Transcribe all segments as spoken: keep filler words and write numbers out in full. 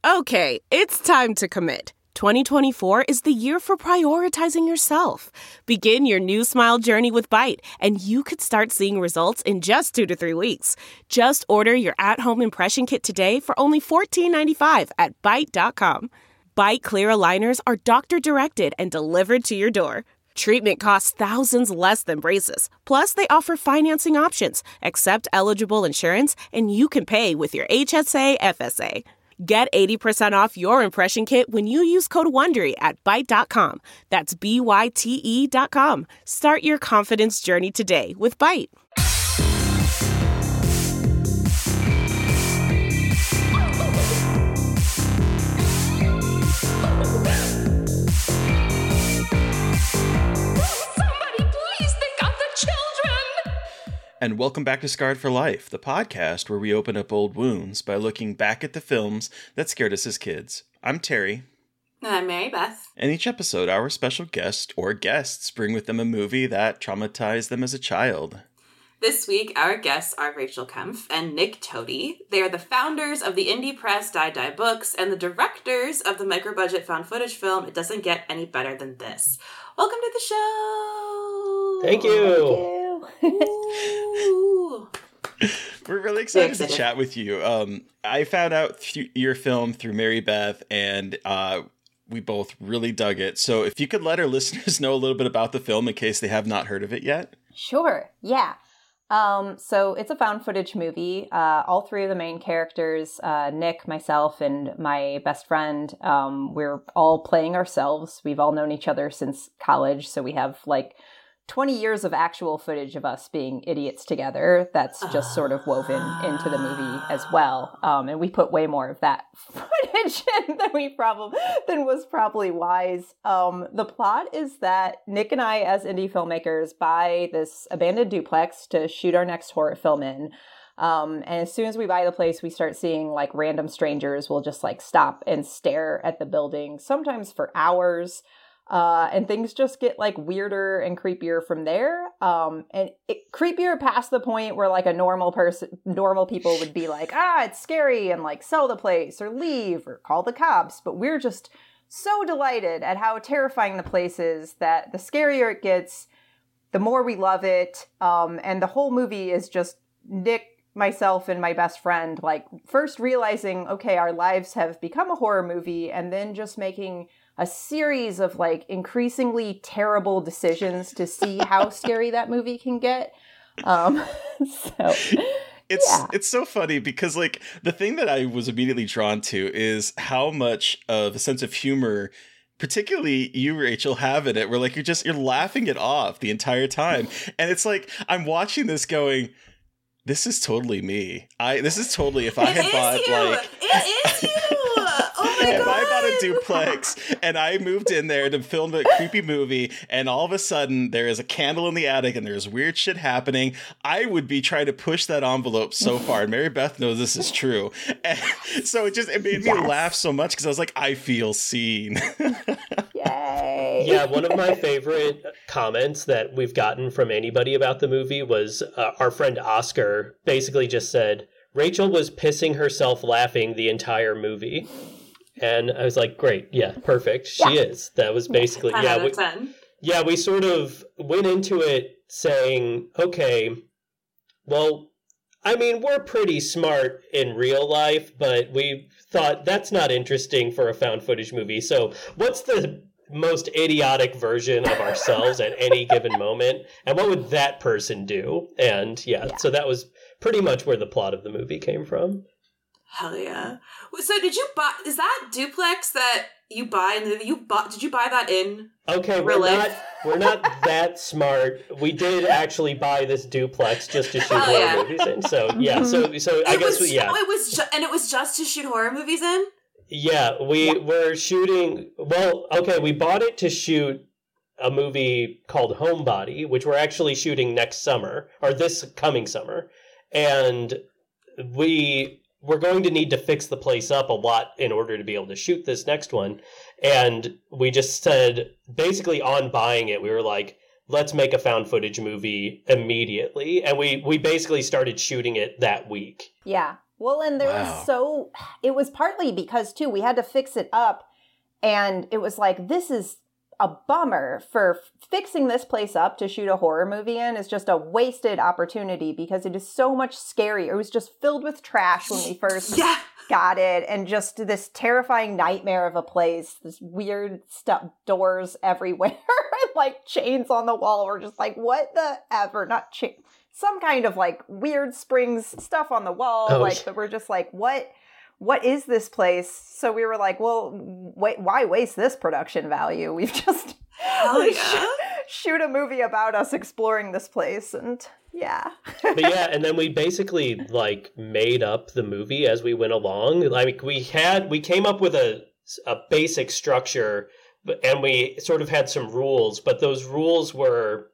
Okay, it's time to commit. twenty twenty-four is the year for prioritizing yourself. Begin your new smile journey with Byte, and you could start seeing results in just two to three weeks. Just order your at-home impression kit today for only fourteen ninety-five at byte dot com. Byte clear aligners are doctor-directed and delivered to your door. Treatment costs thousands less than braces. Plus, they offer financing options, accept eligible insurance, and you can pay with your H S A F S A. Get eighty percent off your impression kit when you use code WONDERY at byte dot com. That's B Y T E dot com. Start your confidence journey today with Byte. And welcome back to Scarred for Life, the podcast where we open up old wounds by looking back at the films that scared us as kids. I'm Terry. And I'm Mary Beth. And each episode, our special guest or guests bring with them a movie that traumatized them as a child. This week, our guests are Rachel Kempf and Nick Toti. They are the founders of the indie press Die Die Books and the directors of the micro-budget found footage film It Doesn't Get Any Better Than This. Welcome to the show! Thank you! Thank you. We're really excited to chat with you. Um, I found out th- your film through Mary Beth, and uh, we both really dug it. So if you could let our listeners know a little bit about the film in case they have not heard of it yet. Sure, yeah. Um, so it's a found footage movie. Uh, all three of the main characters, uh, Nick, myself, and my best friend, um, we're all playing ourselves. We've all known each other since college, so we have like twenty years of actual footage of us being idiots together that's just sort of woven into the movie as well. Um, and we put way more of that footage in than we probably than was probably wise. Um, the plot is that Nick and I, as indie filmmakers, buy this abandoned duplex to shoot our next horror film in. Um, and as soon as we buy the place, we start seeing like random strangers will just like stop and stare at the building, sometimes for hours. Uh, and things just get like weirder and creepier from there. Um, and it, creepier past the point where like a normal person, normal people would be like, ah, it's scary and like sell the place or leave or call the cops. But we're just so delighted at how terrifying the place is that the scarier it gets, the more we love it. Um, and the whole movie is just Nick, myself, and my best friend, like first realizing, okay, our lives have become a horror movie, and then just making a series of like increasingly terrible decisions to see how scary that movie can get. Um, so it's yeah. it's so funny because like the thing that I was immediately drawn to is how much of a sense of humor, particularly you, Rachel, have in it, where like you're just you're laughing it off the entire time, and it's like I'm watching this going, this is totally me. I this is totally if I it had bought you. like it is you. Oh my if god! I bought a duplex and I moved in there to film a creepy movie, and all of a sudden there is a candle in the attic and there's weird shit happening, I would be trying to push that envelope so far. And Mary Beth knows this is true, and so it just it made me yes. laugh so much because I was like, I feel seen. Yay! Yeah, one of my favorite comments that we've gotten from anybody about the movie was uh, our friend Oscar basically just said, Rachel was pissing herself laughing the entire movie. And I was like, great, yeah, perfect. She yeah. is. That was basically, ten yeah. out of We, ten. yeah, we sort of went into it saying, okay, well, I mean, we're pretty smart in real life, but we thought that's not interesting for a found footage movie. So what's the most idiotic version of ourselves at any given moment? And what would that person do? And yeah, yeah, so that was pretty much where the plot of the movie came from. Hell yeah. So did you buy, is that duplex that you buy in the, you bought, did you buy that in Okay, we're real not, life? we're not that smart. We did actually buy this duplex just to shoot Oh, horror yeah. movies in. So yeah, so, so I It guess, was, we, yeah. oh, it was, ju- and it was just to shoot horror movies in? Yeah, we were shooting, well, okay, we bought it to shoot a movie called Homebody, which we're actually shooting next summer, or this coming summer. And we we're going to need to fix the place up a lot in order to be able to shoot this next one. And we just said, basically on buying it, we were like, let's make a found footage movie immediately. And we, we basically started shooting it that week. Yeah. Well, and there Wow. was so, it was partly because, too, we had to fix it up. And it was like, this is a bummer for fixing this place up to shoot a horror movie in is just a wasted opportunity because it is so much scarier. It was just filled with trash when we first Yeah. got it. And just this terrifying nightmare of a place, this weird stuff, doors everywhere, like chains on the wall. We're just like, what the ever? Not chain. Some kind of like weird springs stuff on the wall. Oh. Like, but we're just like, what, what is this place? So we were like, well, wait, why waste this production value? We've just Hell yeah. shoot a movie about us exploring this place. And yeah. But yeah, and then we basically like made up the movie as we went along. Like we had, we came up with a, a basic structure, but and we sort of had some rules, but those rules were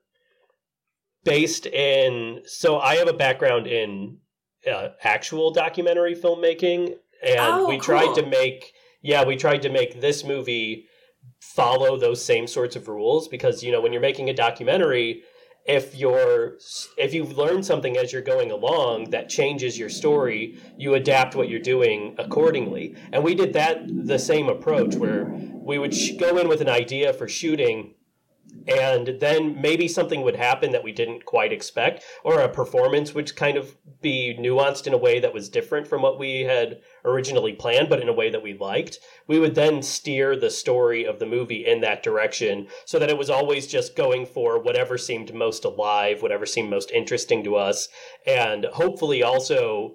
based in, so I have a background in uh, actual documentary filmmaking, and Oh, we cool. tried to make, yeah, we tried to make this movie follow those same sorts of rules, because, you know, when you're making a documentary, if you're, if you've learned something as you're going along that changes your story, you adapt what you're doing accordingly. And we did that, the same approach, where we would sh- go in with an idea for shooting, and then maybe something would happen that we didn't quite expect, or a performance would kind of be nuanced in a way that was different from what we had originally planned, but in a way that we liked. We would then steer the story of the movie in that direction, so that it was always just going for whatever seemed most alive, whatever seemed most interesting to us, and hopefully also,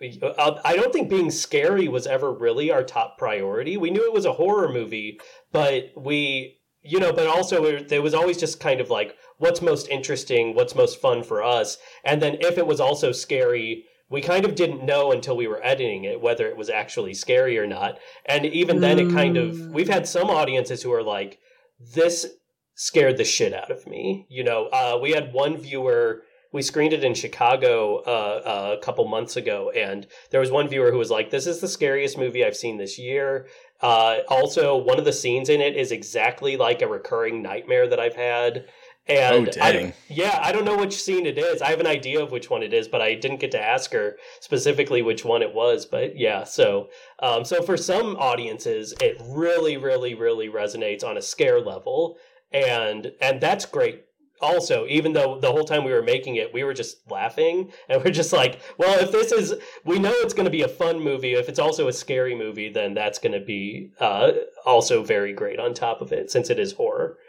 I don't think being scary was ever really our top priority. We knew it was a horror movie, but we... You know, but also it, it was always just kind of like, what's most interesting, what's most fun for us. And then if it was also scary, we kind of didn't know until we were editing it whether it was actually scary or not. And even then it kind of, we've had some audiences who are like, this scared the shit out of me. You know, uh, we had one viewer, we screened it in Chicago uh, uh, a couple months ago, and there was one viewer who was like, this is the scariest movie I've seen this year. Uh, also, one of the scenes in it is exactly like a recurring nightmare that I've had. And Oh, dang. I, yeah, I don't know which scene it is. I have an idea of which one it is, but I didn't get to ask her specifically which one it was. But yeah, so um, so for some audiences, it really, really, really resonates on a scare level. And and that's great. Also, even though the whole time we were making it, we were just laughing, and we're just like, well, if this is, we know it's going to be a fun movie. If it's also a scary movie, then that's going to be uh, also very great on top of it, since it is horror.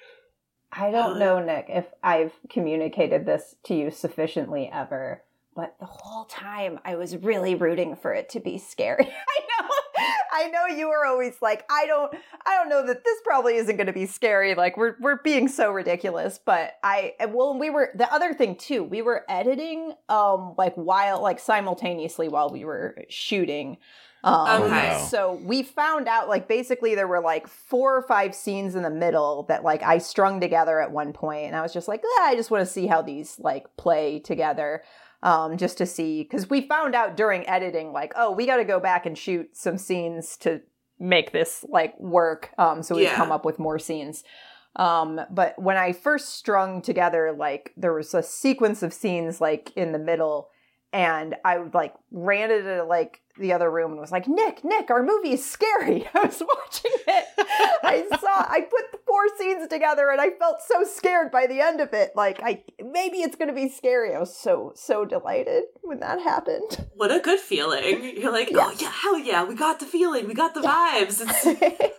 I don't know, Nick, if I've communicated this to you sufficiently ever, but the whole time I was really rooting for it to be scary. I know. I know you were always like, I don't I don't know that this probably isn't going to be scary. Like we're we're being so ridiculous, but I well we were the other thing too. We were editing um like while like simultaneously while we were shooting. Um, Okay. wow. So we found out like basically there were like four or five scenes in the middle that like I strung together at one point, and I was just like, ah, I just want to see how these like play together. Um, just to see, because we found out during editing, like, oh, we got to go back and shoot some scenes to make this like work. Um, so we Yeah. come up with more scenes. Um, but when I first strung together, like there was a sequence of scenes like in the middle, and I like ran into like the other room and was like, Nick, Nick, our movie is scary. I was watching it. I saw, I put the four scenes together and I felt so scared by the end of it. Like, I maybe it's going to be scary. I was so, so delighted when that happened. What a good feeling. You're like, oh yeah, hell yeah, we got the feeling, we got the vibes. It's...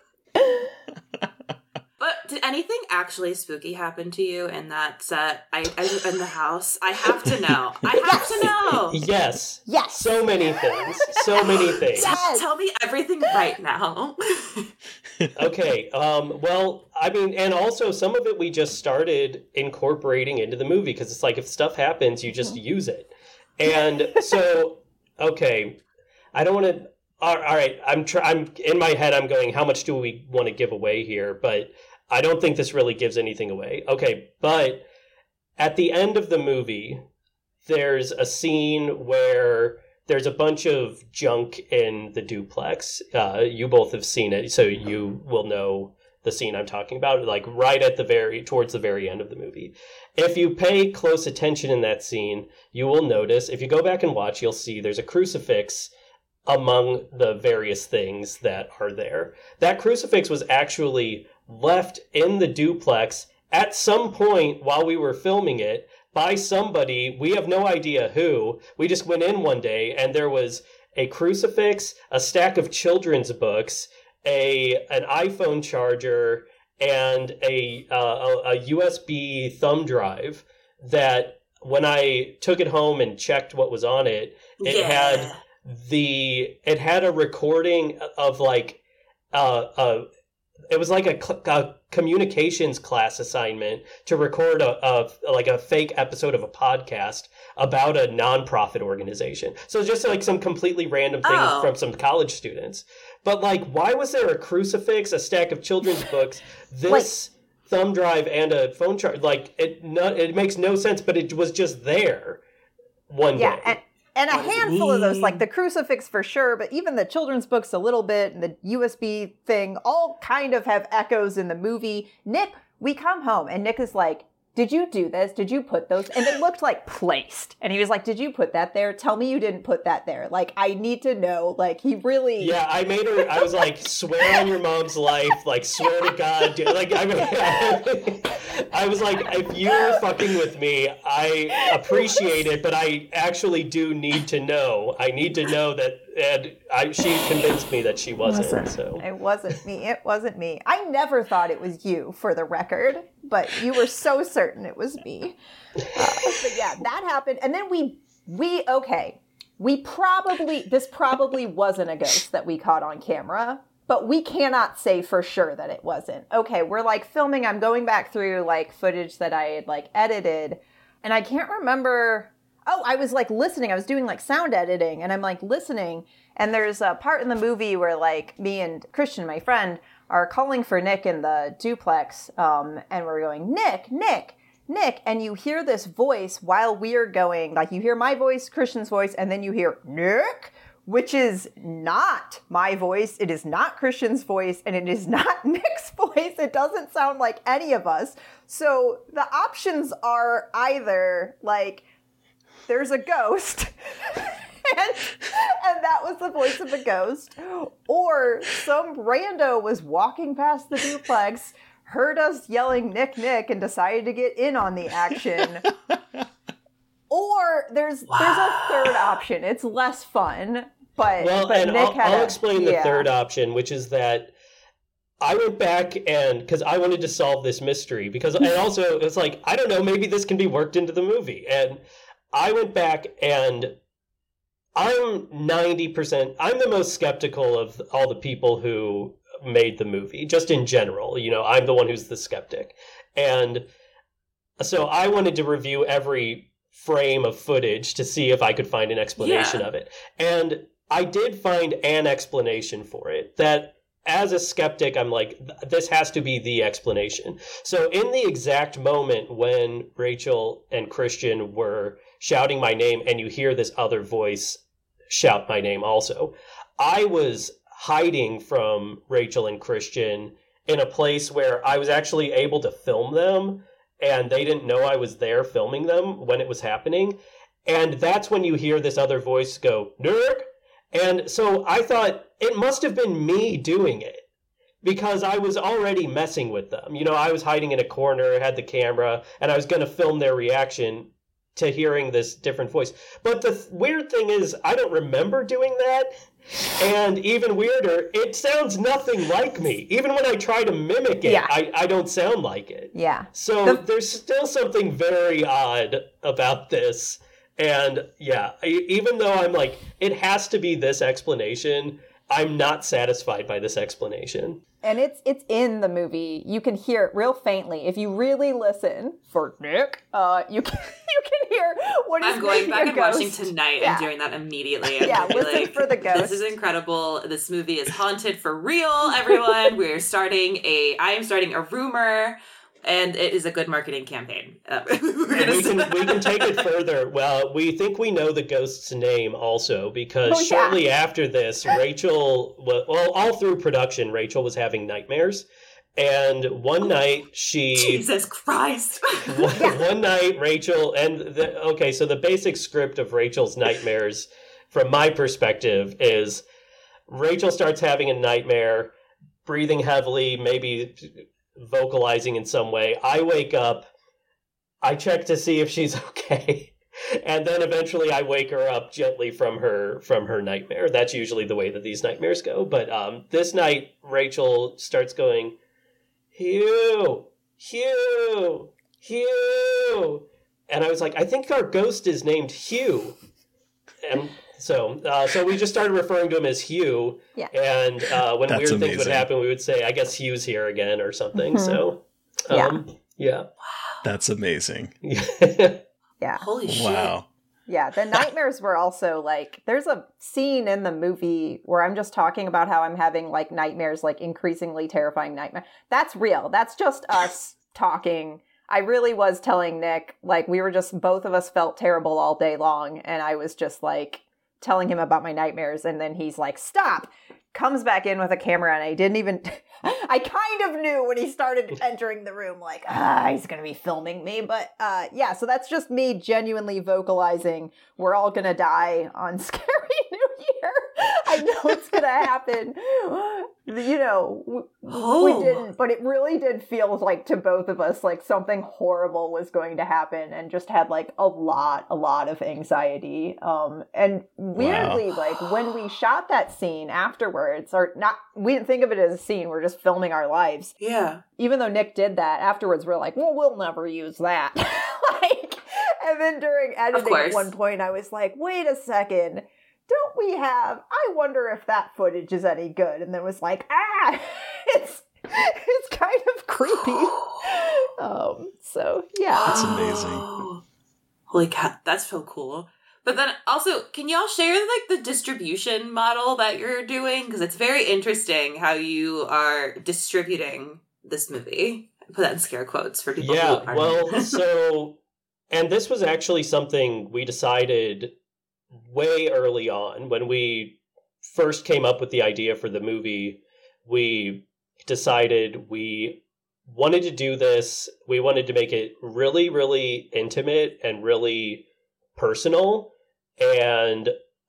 But did anything actually spooky happen to you in that set? I, I in the house. I have to know. I have to know. Yes. Yes. So many things. So many things. Yes. Tell me everything right now. Okay. Um, well, I mean, and also some of it we just started incorporating into the movie, because it's like if stuff happens, you just use it. And so, okay, I don't want to. All right, I'm. Try, I'm in my head. I'm going, how much do we want to give away here? But I don't think this really gives anything away. Okay, but at the end of the movie, there's a scene where there's a bunch of junk in the duplex. Uh, you both have seen it, so you will know the scene I'm talking about, like right at the very, towards the very end of the movie. If you pay close attention in that scene, you will notice, if you go back and watch, you'll see there's a crucifix among the various things that are there. That crucifix was actually left in the duplex at some point while we were filming it by somebody. We have no idea who. We just went in one day and there was a crucifix, a stack of children's books, a an iPhone charger, and a, uh, a, a U S B thumb drive that when I took it home and checked what was on it, it yeah. had the, it had a recording of like, uh, uh, it was like a, a communications class assignment to record a, a like a fake episode of a podcast about a nonprofit organization. So just like some completely random thing oh. from some college students. But like, why was there a crucifix, a stack of children's books, this like, thumb drive, and a phone charger? Like, it no, it makes no sense, but it was just there one yeah, day. And- And a handful of those, like the crucifix for sure, but even the children's books a little bit, and the U S B thing, all kind of have echoes in the movie. Nick, we come home, and Nick is like, did you do this? Did you put those? And it looked like placed. And he was like, did you put that there? Tell me you didn't put that there. Like, I need to know. Like, he really... Yeah, I made her, I was like, swear on your mom's life. Like, swear to God. Dude. Like, I mean, I was like, if you're fucking with me, I appreciate it, but I actually do need to know. I need to know that, and I, she convinced me that she wasn't. Listen, so it wasn't me. It wasn't me. I never thought it was you, for the record, but you were so certain it was me. Uh, but yeah, that happened. And then we, we, okay, we probably, this probably wasn't a ghost that we caught on camera, but we cannot say for sure that it wasn't. Okay, we're like filming, I'm going back through like footage that I had like edited, and I can't remember. Oh, I was like listening. I was doing like sound editing, and I'm like listening, and there's a part in the movie where like me and Christian, my friend, are calling for Nick in the duplex, um, and we're going, Nick, Nick, Nick, and you hear this voice while we're going, like you hear my voice, Christian's voice, and then you hear Nick, which is not my voice. It is not Christian's voice, and it is not Nick's voice. It doesn't sound like any of us. So the options are either like, there's a ghost, and, and that was the voice of a ghost, or some rando was walking past the duplex, heard us yelling Nick, Nick, and decided to get in on the action. Or there's wow. there's a third option. It's less fun, but well, but and Nick I'll, had I'll a, explain the yeah. third option, which is that I went back and because I wanted to solve this mystery because and also it's like I don't know, maybe this can be worked into the movie, and I went back and I'm ninety percent, I'm the most skeptical of all the people who made the movie, just in general. You know, I'm the one who's the skeptic. And so I wanted to review every frame of footage to see if I could find an explanation yeah. of it. And I did find an explanation for it that as a skeptic, I'm like, this has to be the explanation. So in the exact moment when Rachel and Christian were shouting my name and you hear this other voice shout my name also, I was hiding from Rachel and Christian in a place where I was actually able to film them and they didn't know I was there filming them when it was happening. And that's when you hear this other voice go, Nick. And so I thought it must have been me doing it because I was already messing with them. You know, I was hiding in a corner, had the camera, and I was going to film their reaction to hearing this different voice. But the th- weird thing is, I don't remember doing that. And even weirder, it sounds nothing like me. Even when I try to mimic it, yeah. I, I don't sound like it. Yeah. So the- there's still something very odd about this. And yeah, even though I'm like, it has to be this explanation, I'm not satisfied by this explanation. And it's it's in the movie. You can hear it real faintly. If you really listen for Nick, uh, you can you can hear what he's I'm going back and ghost. watching tonight yeah. and doing that immediately. I'm yeah, listen like, for the ghost. This is incredible. This movie is haunted for real, everyone. We're starting a, I am starting a rumor. And it is a good marketing campaign. Uh, we can we can take it further. Well, we think we know the ghost's name also because oh, yeah. shortly after this, Rachel, well, all through production, Rachel was having nightmares. And one oh, night she... Jesus Christ! one, one night, Rachel... And the, okay, so the basic script of Rachel's nightmares from my perspective is Rachel starts having a nightmare, breathing heavily, maybe vocalizing in some way. I wake up, I check to see if she's okay. And then eventually I wake her up gently from her from her nightmare. That's usually the way that these nightmares go. But um, this night, Rachel starts going, Hugh, Hugh, Hugh. And I was like, I think our ghost is named Hugh. And so uh, so we just started referring to him as Hugh. Yeah. And uh, when That's weird amazing. things would happen, we would say, I guess Hugh's here again or something. Mm-hmm. So, um, yeah. That's amazing. Yeah. Yeah. Holy shit. Wow. Yeah, the nightmares were also like, there's a scene in the movie where I'm just talking about how I'm having like nightmares, like increasingly terrifying nightmares. That's real. That's just us talking. I really was telling Nick, like we were just, both of us felt terrible all day long. And I was just like telling him about my nightmares. And then he's like, stop, comes back in with a camera. And I didn't even, I kind of knew when he started entering the room, like, ah, he's going to be filming me. But uh, yeah, so that's just me genuinely vocalizing, we're all going to die on Scary New Year. I know it's going to happen. You know, w- Oh. we didn't, but it really did feel like to both of us, like something horrible was going to happen, and just had like a lot, a lot of anxiety. Um, and weirdly, like when we shot that scene afterwards, or not, we didn't think of it as a scene, we're just filming our lives. Yeah. Even though Nick did that, afterwards we're like, well, we'll never use that. Like, and then during editing course. at one point, I was like, wait a second. Don't we have, I wonder if that footage is any good. And then was like, ah, it's it's kind of creepy. Um, so, yeah. That's amazing. Oh. Holy cow, that's so cool. But then also, can y'all share like the distribution model that you're doing? Because it's very interesting how you are distributing this movie. I put that in scare quotes for people who Yeah, aren't. well, so, and this was actually something we decided way early on when we first came up with the idea for the movie. We decided we wanted to do this. We wanted to make it really, really intimate and really personal. And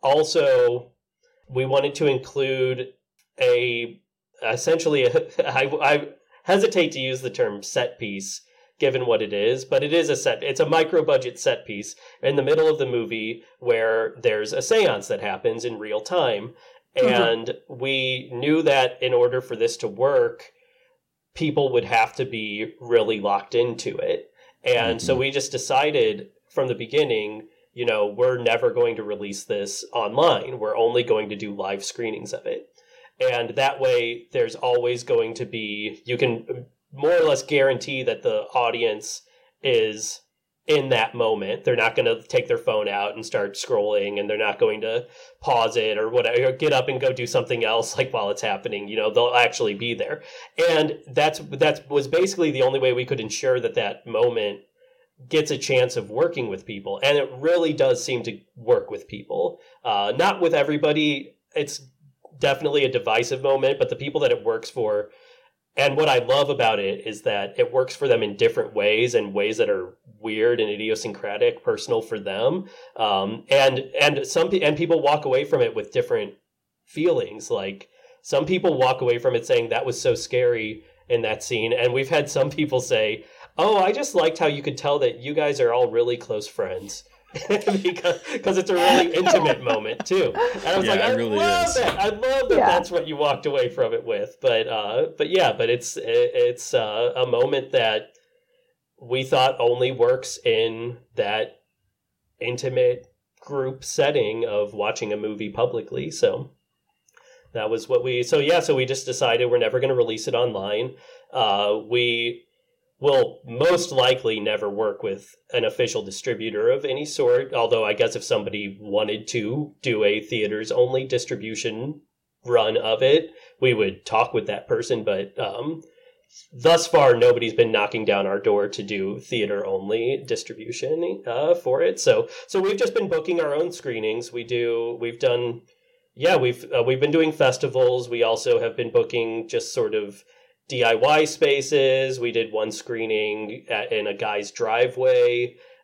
also we wanted to include a, essentially, a, I, I hesitate to use the term set piece, given what it is, but it is a set, it's a micro budget set piece in the middle of the movie where there's a seance that happens in real time. Mm-hmm. And we knew that in order for this to work, people would have to be really locked into it. And mm-hmm. so we just decided from the beginning, you know, we're never going to release this online. We're only going to do live screenings of it. And that way there's always going to be, you can more or less guarantee that the audience is in that moment. They're not going to take their phone out and start scrolling, and they're not going to pause it or whatever, or get up and go do something else like while it's happening. You know, they'll actually be there. And that's that was basically the only way we could ensure that that moment gets a chance of working with people. And it really does seem to work with people. Uh, not with everybody. It's definitely a divisive moment, but the people that it works for. And what I love about it is that it works for them in different ways, and ways that are weird and idiosyncratic, personal for them. Um, and and some and people walk away from it with different feelings. Like some people walk away from it saying that was so scary in that scene, and we've had some people say, "Oh, I just liked how you could tell that you guys are all really close friends." because because it's a really intimate moment too, and I was Yeah, like, I it really love is. that. I love that. Yeah. That's what you walked away from it with. But uh, but yeah, but it's it, it's uh, a moment that we thought only works in that intimate group setting of watching a movie publicly. So that was what we. So yeah, so we just decided we're never going to release it online. Uh, we. will most likely never work with an official distributor of any sort, although I guess if somebody wanted to do a theaters only distribution run of it, we would talk with that person. But um, thus far, nobody's been knocking down our door to do theater only distribution uh, for it. So so we've just been booking our own screenings. We do, we've done, yeah, we've uh, we've been doing festivals. We also have been booking just sort of D I Y spaces. We did one screening at, in a guy's driveway.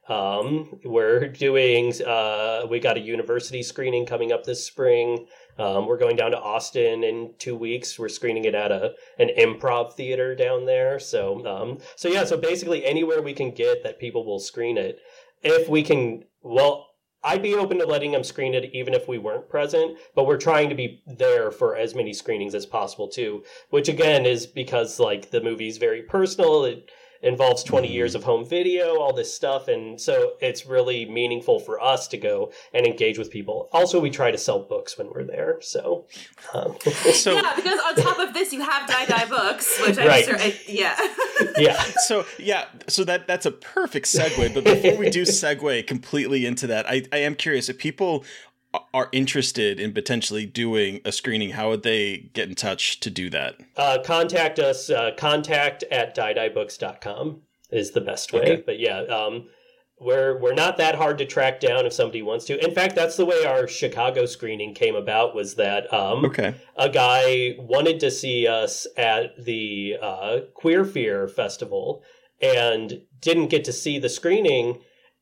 Um, we're doing, uh, we got a university screening coming up this spring. Um, we're going down to Austin in two weeks. We're screening it at a an improv theater down there. So, um, so yeah, so basically anywhere we can get that people will screen it. If we can, well, I'd be open to letting them screen it even if we weren't present, but we're trying to be there for as many screenings as possible too, which again is because like the movie's very personal. It involves twenty years of home video, all this stuff. And so it's really meaningful for us to go and engage with people. Also, we try to sell books when we're there. So, um. so yeah, because on top of this, you have Die Die Books, which I'm Right. sure, I, yeah. yeah. So yeah, so that that's a perfect segue. But before we do segue completely into that, I, I am curious if people are interested in potentially doing a screening, how would they get in touch to do that? Uh, contact us. Uh, contact at die die books dot com is the best way. Okay. But yeah, um, we're we're not that hard to track down if somebody wants to. In fact, that's the way our Chicago screening came about. Was that um, Okay. a guy wanted to see us at the uh, Queer Fear Festival and didn't get to see the screening,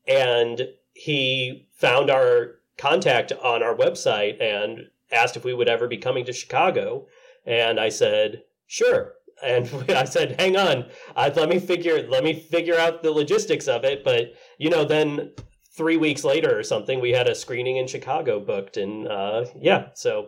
and he found our contact on our website and asked if we would ever be coming to Chicago. And I said, sure. And I said, hang on, uh, let me figure, let me figure out the logistics of it. But, you know, then three weeks later or something, we had a screening in Chicago booked. And uh, yeah, so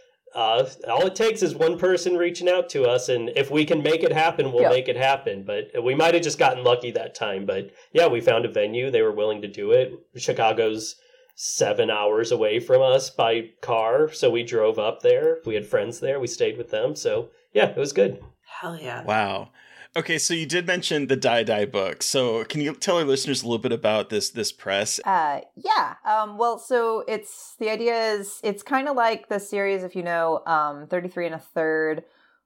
uh, all it takes is one person reaching out to us. And if we can make it happen, we'll Yeah. make it happen. But we might have just gotten lucky that time. But yeah, we found a venue. They were willing to do it. Chicago's seven hours away from us by car. So we drove up there. We had friends there. We stayed with them. So yeah, it was good. Hell yeah. Wow. Okay, so you did mention the Die Die book. So can you tell our listeners a little bit about this this press? Uh, yeah. Um, well, so it's the idea is it's kind of like the series, if you know, um, thirty-three and a third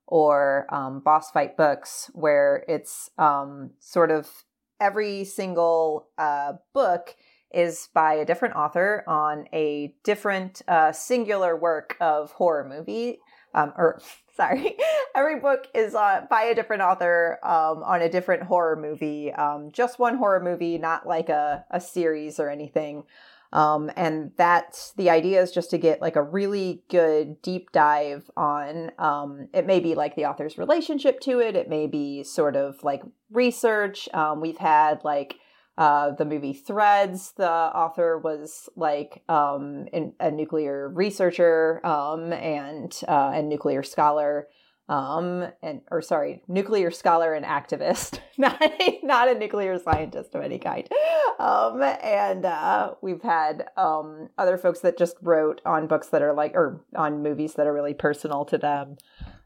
or um, Boss Fight books, where it's um, sort of every single uh, book is by a different author on a different uh, singular work of horror movie. Um, or sorry, every book is uh, by a different author um, on a different horror movie. Um, just one horror movie, not like a, a series or anything. Um, and that the idea is just to get like a really good deep dive on, um, it may be like the author's relationship to it. It may be sort of like research. Um, we've had like Uh, the movie Threads, the author was like um, in, a nuclear researcher um, and uh, and nuclear scholar, um, and or sorry, nuclear scholar and activist, not a, not a nuclear scientist of any kind. Um, and uh, we've had um, other folks that just wrote on books that are like, or on movies that are really personal to them,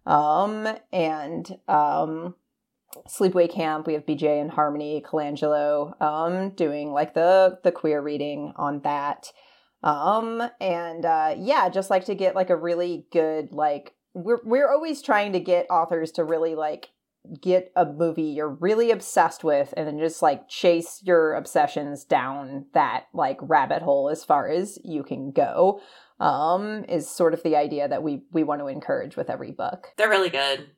um, and. Um, Sleepaway Camp, we have B J and Harmony Colangelo um, doing like the the queer reading on that. Um, and uh, yeah, just like to get like a really good, like we're we're always trying to get authors to really like get a movie you're really obsessed with and then just like chase your obsessions down that like rabbit hole as far as you can go. Um, is sort of the idea that we we want to encourage with every book. They're really good.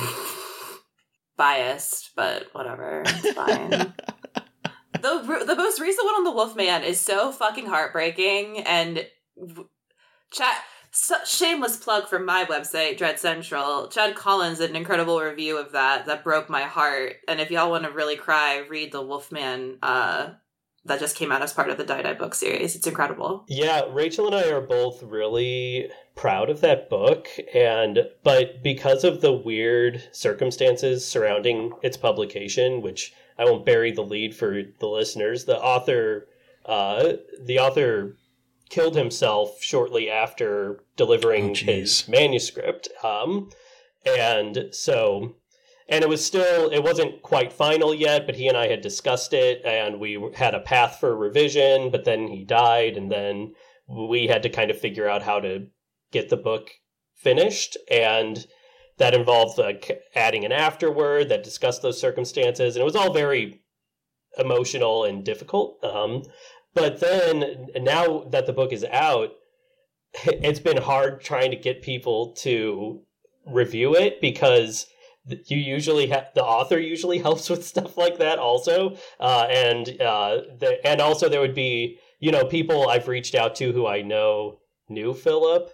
Biased, but whatever. It's fine. the The most recent one on the Wolfman is so fucking heartbreaking, and chat. So, shameless plug for my website, Dread Central. Chad Collins did an incredible review of that that broke my heart. And if y'all want to really cry, read the Wolfman. Uh, that just came out as part of the Die Die book series. It's incredible. Yeah, Rachel and I are both really proud of that book, and but because of the weird circumstances surrounding its publication, which I won't bury the lead for the listeners, the author, uh, the author killed himself shortly after delivering Oh, his manuscript, um, and so. And it was still, it wasn't quite final yet, but he and I had discussed it, and we had a path for revision, but then he died, and then we had to kind of figure out how to get the book finished, and that involved like adding an afterword that discussed those circumstances, and it was all very emotional and difficult. Um, but then, now that the book is out, it's been hard trying to get people to review it, because you usually have the author usually helps with stuff like that also, uh, and uh, the, and also there would be you know people I've reached out to who I know knew Philip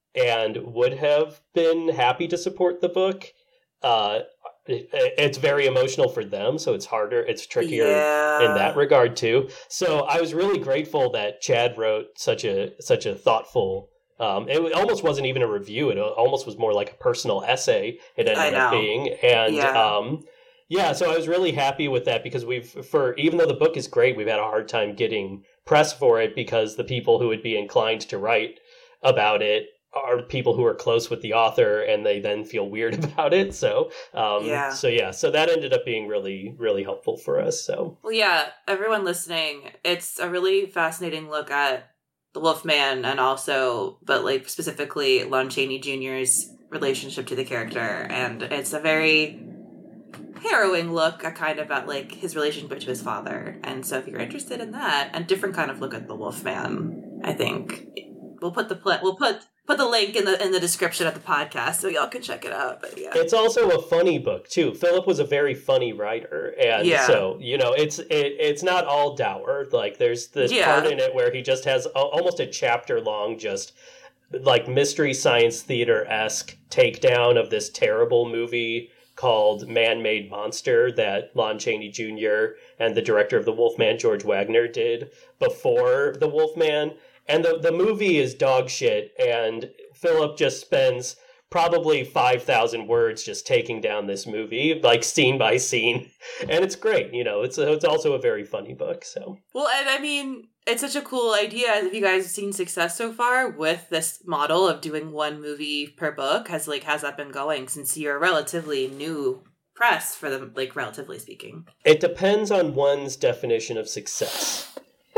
and would have been happy to support the book. Uh, it, it's very emotional for them, so it's harder, it's trickier yeah. in that regard too. So I was really grateful that Chad wrote such a such a thoughtful. Um, it almost wasn't even a review. It almost was more like a personal essay. It ended up being, and yeah. um, yeah. So I was really happy with that because we've, for even though the book is great, we've had a hard time getting press for it because the people who would be inclined to write about it are people who are close with the author, and they then feel weird about it. So um, yeah. So yeah. So that ended up being really, really helpful for us. So well, yeah. Everyone listening, it's a really fascinating look at the Wolfman, and also, but like specifically Lon Chaney Junior's relationship to the character, and it's a very harrowing look at kind of at like his relationship to his father. And so if you're interested in that, and different kind of look at the Wolfman, I think we'll put the pl- we'll put put the link in the in the description of the podcast so y'all can check it out. But yeah, it's also a funny book too. Philip was a very funny writer, and yeah. so you know it's it, it's not all dour. Like there's this yeah. part in it where he just has a, almost a chapter long just like mystery science theater-esque takedown of this terrible movie called Man-Made Monster that Lon Chaney Junior and the director of The Wolfman, George Wagner, did before The Wolfman. And the, the movie is dog shit, and Philip just spends probably five thousand words just taking down this movie, like scene by scene. And it's great, you know, it's a, it's also a very funny book, so. Well, and I mean, it's such a cool idea. Have you guys seen success so far with this model of doing one movie per book? Has, like, has that been going since you're relatively new press for them, like, relatively speaking? It depends on one's definition of success.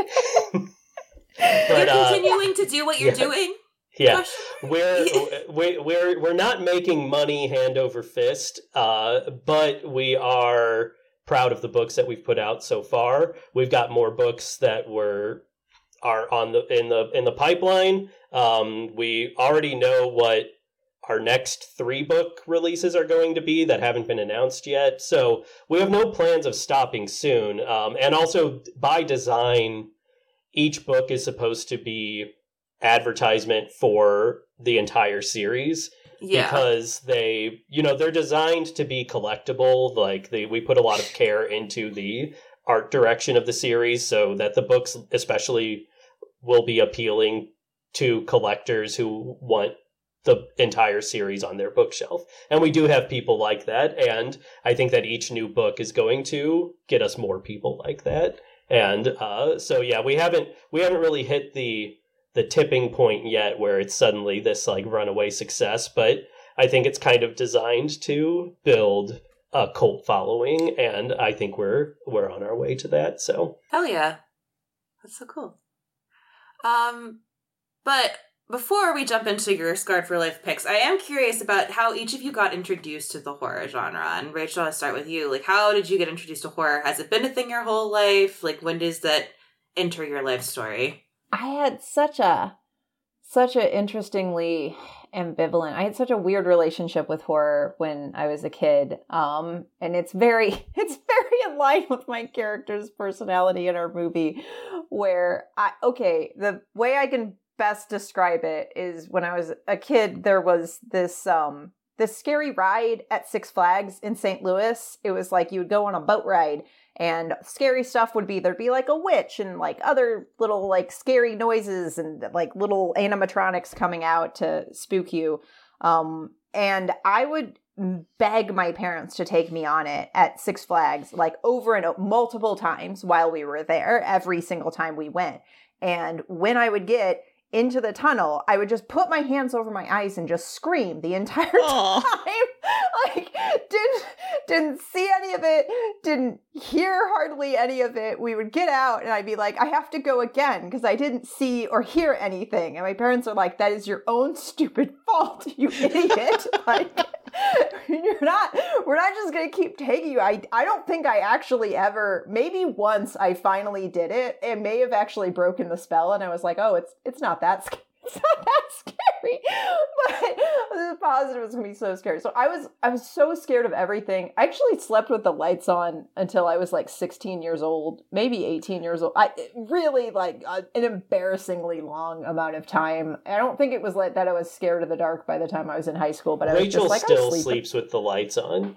But, you're uh, continuing to do what you're yeah. doing? Yeah, we're, we're we're we're not making money hand over fist, uh, but we are proud of the books that we've put out so far. We've got more books that were are on the in the in the pipeline. Um, we already know what our next three book releases are going to be that haven't been announced yet. So we have no plans of stopping soon. Um, and also by design, each book is supposed to be advertisement for the entire series. Yeah. Because they, you know, they're designed to be collectible. Like they, we put a lot of care into the art direction of the series so that the books especially will be appealing to collectors who want the entire series on their bookshelf. And we do have people like that. And I think that each new book is going to get us more people like that. And uh, so, yeah, we haven't we haven't really hit the the tipping point yet where it's suddenly this like runaway success. But I think it's kind of designed to build a cult following. And I think we're we're on our way to that. So hell yeah. That's so cool. Um, but before we jump into your Scarred for Life picks, I am curious about how each of you got introduced to the horror genre. And Rachel, I'll start with you. Like, how did you get introduced to horror? Has it been a thing your whole life? Like, when does that enter your life story? I had such a, such a interestingly ambivalent, I had such a weird relationship with horror when I was a kid. Um, and it's very, it's very in line with my character's personality in our movie where I, okay, the way I can best describe it is when I was a kid, there was this um this scary ride at Six Flags in Saint Louis. It was like you would go on a boat ride and scary stuff would be, there'd be like a witch and like other little like scary noises and like little animatronics coming out to spook you. Um, and I would beg my parents to take me on it at Six Flags, like over and over, multiple times while we were there, every single time we went. And when I would get into the tunnel, I would just put my hands over my eyes and just scream the entire Aww. time. Like, didn't didn't see any of it, didn't hear hardly any of it. We would get out and I'd be like, I have to go again because I didn't see or hear anything. And my parents are like, that is your own stupid fault, you idiot. Like, you're not, we're not just going to keep taking you. I, I don't think I actually ever, maybe once I finally did it. It may have actually broken the spell and I was like, oh, it's it's not that scary. It's not that scary. scary. But the positive was gonna be so scary. So I was I was so scared of everything. I actually slept with the lights on until I was like sixteen years old, maybe eighteen years old. I really like uh, an embarrassingly long amount of time. I don't think it was like that I was scared of the dark by the time I was in high school, but I was Rachel just like, still sleep sleeps with the lights on.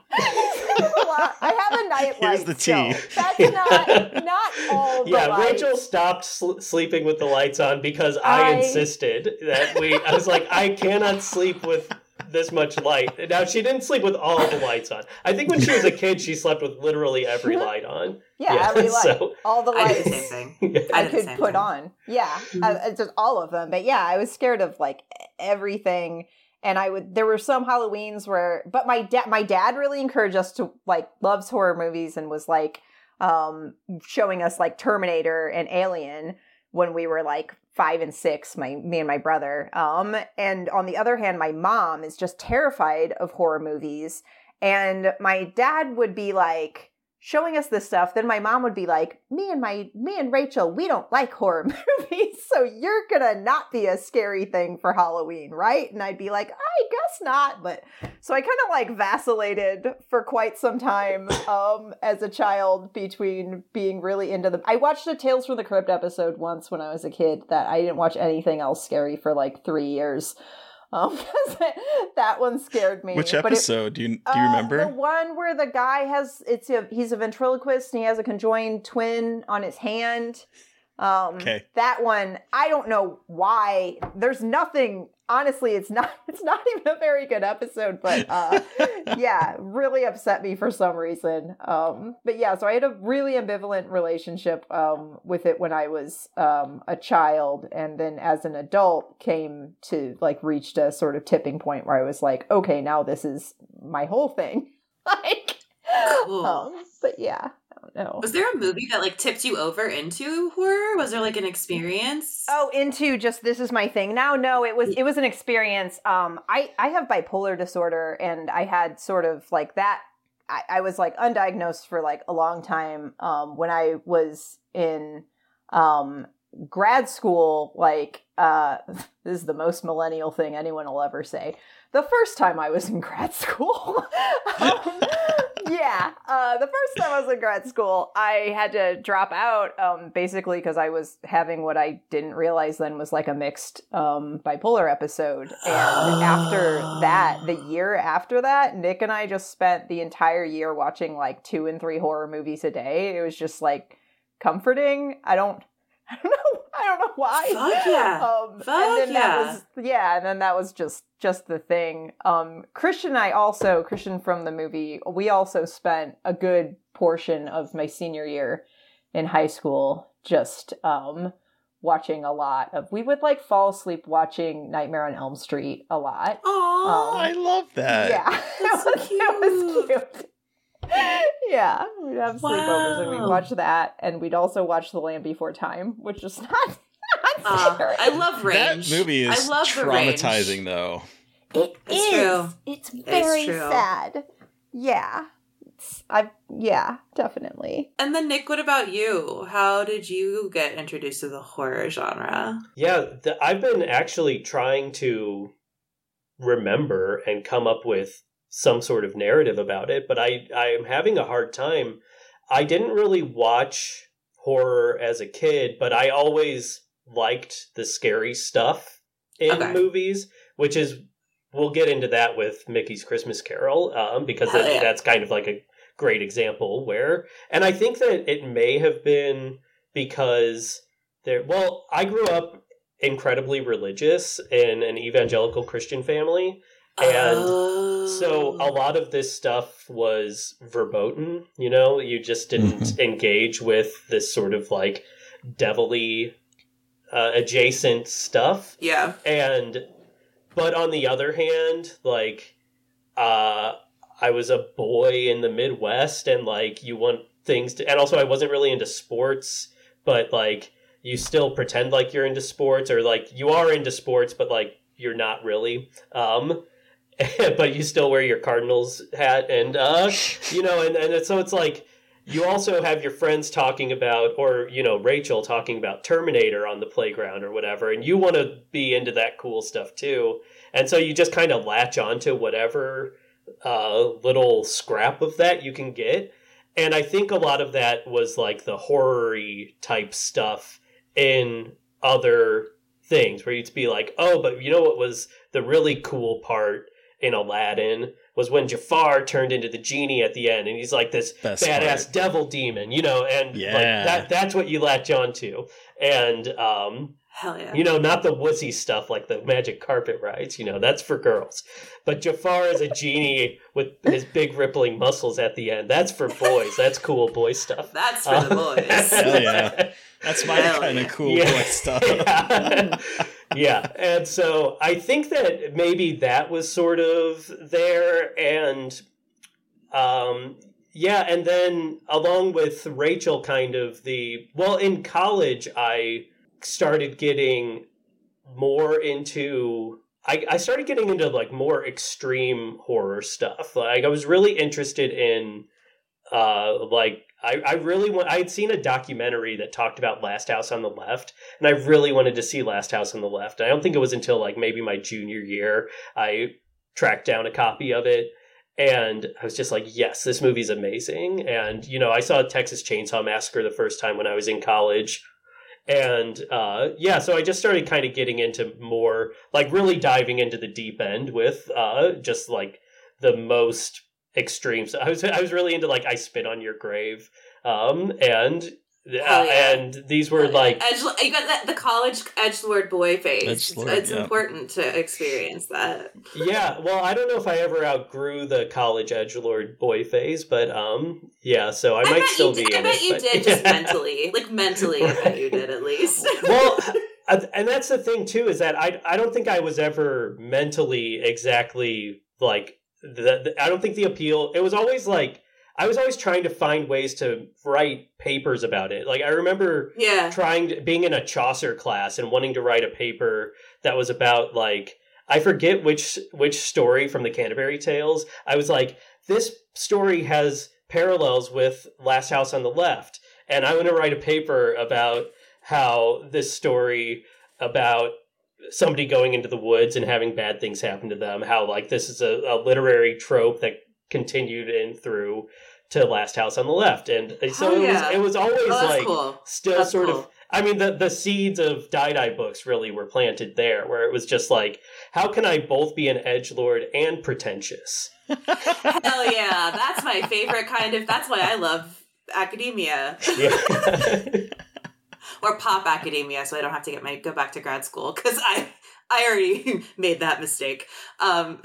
I have a night light. Here's the tea. So that's not not all the Yeah, lights. Rachel stopped sl- sleeping with the lights on because I, I- insisted that we. I was like, I cannot sleep with this much light. Now she didn't sleep with all the lights on. I think when she was a kid, she slept with literally every light on. Yeah, Yeah, every light, so- all the I lights. did the same thing. I, I did the could same put thing. on. Yeah, Mhm. I, it's just all of them. But yeah, I was scared of like everything. And I would, there were some Halloweens where, but my dad, my dad really encouraged us to like, loves horror movies and was like, um, showing us like Terminator and Alien when we were like five and six, my, me and my brother. Um, and on the other hand, my mom is just terrified of horror movies. And my dad would be like, showing us this stuff, then my mom would be like, me and my me and Rachel, we don't like horror movies, so you're gonna not be a scary thing for Halloween, right? And I'd be like, I guess not. But so I kind of like vacillated for quite some time um as a child between being really into them. I watched a Tales from the Crypt episode once when I was a kid that I didn't watch anything else scary for like three years. Um, that one scared me. Which But it- episode? do you do you uh, remember? the one where the guy has it's a he's a ventriloquist and he has a conjoined twin on his hand. Um, Okay. That one, I don't know why. There's nothing. Honestly, it's not. It's not even a very good episode. But uh, yeah, really upset me for some reason. Um, but yeah, so I had a really ambivalent relationship um, with it when I was um, a child, and then as an adult, came to like reached a sort of tipping point where I was like, okay, now this is my whole thing. like, Cool. um, but yeah. I don't know. Was there a movie that like tipped you over into horror? Was there like an experience? Oh, into just this is my thing now? No, it was it was an experience. Um, I I have bipolar disorder, and I had sort of like that. I, I was like undiagnosed for like a long time. Um, when I was in um grad school, like uh, this is the most millennial thing anyone will ever say. The first time I was in grad school. um, Yeah, uh, the first time I was in grad school, I had to drop out um, basically because I was having what I didn't realize then was like a mixed um, bipolar episode. And after that, the year after that, Nick and I just spent the entire year watching like two and three horror movies a day. It was just like comforting. I don't, I don't know. I don't know why. Fuck yeah. Um, Fuck and then yeah. that was yeah, and then that was just just the thing. Um, Christian and I also Christian from the movie. We also spent a good portion of my senior year in high school just um, watching a lot of. We would like fall asleep watching Nightmare on Elm Street a lot. Aww. Um, I love that. Yeah, That's so it was, it was cute. Yeah, we'd have sleepovers and we'd Wow. watch that, and we'd also watch The Land Before Time, which is not, not Uh, scary. I love range. That movie is I love the range. traumatizing, though. It It's is. true. It's very true. sad. Yeah, it's, I yeah, definitely. And then Nick, what about you? How did you get introduced to the horror genre? Yeah, th- I've been actually trying to remember and come up with some sort of narrative about it, but I, I am having a hard time. I didn't really watch horror as a kid, but I always liked the scary stuff in Okay. movies, which is, we'll get into that with Mickey's Christmas Carol, um, because Hell that, yeah. that's kind of like a great example where, and I think that it may have been because there, well, I grew up incredibly religious in an evangelical Christian family. And Oh. so a lot of this stuff was verboten, you know, you just didn't engage with this sort of like devilly uh, adjacent stuff. Yeah. And, but on the other hand, like, uh, I was a boy in the Midwest and like you want things to, and also I wasn't really into sports, but like you still pretend like you're into sports or like you are into sports, but like you're not really. Um, but you still wear your Cardinals hat and, uh, you know, and, and so it's like, you also have your friends talking about, or, you know, Rachel talking about Terminator on the playground or whatever, and you want to be into that cool stuff too. And so you just kind of latch onto whatever uh, little scrap of that you can get. And I think a lot of that was like the horror-y type stuff in other things where you'd be like, oh, but you know what was the really cool part in Aladdin was when Jafar turned into the genie at the end, and he's like this Best badass part. devil demon, you know, and Yeah. like that that's what you latch onto. And um Hell yeah. you know, not the wussy stuff like the magic carpet rides, you know, that's for girls. But Jafar as a genie with his big rippling muscles at the end, that's for boys. That's cool boy stuff. That's for the boys. Hell yeah. That's my Hell kind of yeah. cool Yeah. boy stuff. Yeah. Yeah. And so I think that maybe that was sort of there. And um, yeah. And then along with Rachel, kind of the, well, in college, I started getting more into, I, I started getting into like more extreme horror stuff. Like I was really interested in uh, like, I, I really want, I had seen a documentary that talked about Last House on the Left, and I really wanted to see Last House on the Left. I don't think it was until like maybe my junior year I tracked down a copy of it, and I was just like, yes, this movie's amazing. And, you know, I saw Texas Chainsaw Massacre the first time when I was in college. And uh, yeah, so I just started kind of getting into more, like really diving into the deep end with uh, just like the most extreme. So I was I was really into like I Spit on Your Grave, um, and uh, yeah. and these were like Edge, you got that, the college edgelord boy phase. Edgelord, it's yeah. important to experience that. yeah. Well, I don't know if I ever outgrew the college edgelord boy phase, but um, yeah. So I, I might bet still you be did, in I bet it. you but, did just mentally, like mentally. I bet you did at least. well, and that's the thing too, is that I I don't think I was ever mentally exactly like the, the I don't think the appeal. It was always like I was always trying to find ways to write papers about it. Like I remember Yeah. trying to, being in a Chaucer class and wanting to write a paper that was about like I forget which which story from the Canterbury Tales. I was like, this story has parallels with Last House on the Left, and I want to write a paper about how this story about somebody going into the woods and having bad things happen to them, how like this is a, a literary trope that continued in through to Last House on the Left. And so Oh, it yeah. was it was always Oh, that's like cool. still That's sort cool. of I mean the the seeds of Die-Dye books really were planted there, where it was just like, how can I both be an edgelord and pretentious? Hell yeah, that's my favorite kind of. That's why I love academia. Yeah. Or pop academia, so I don't have to get my go back to grad school because I I already made that mistake. Um,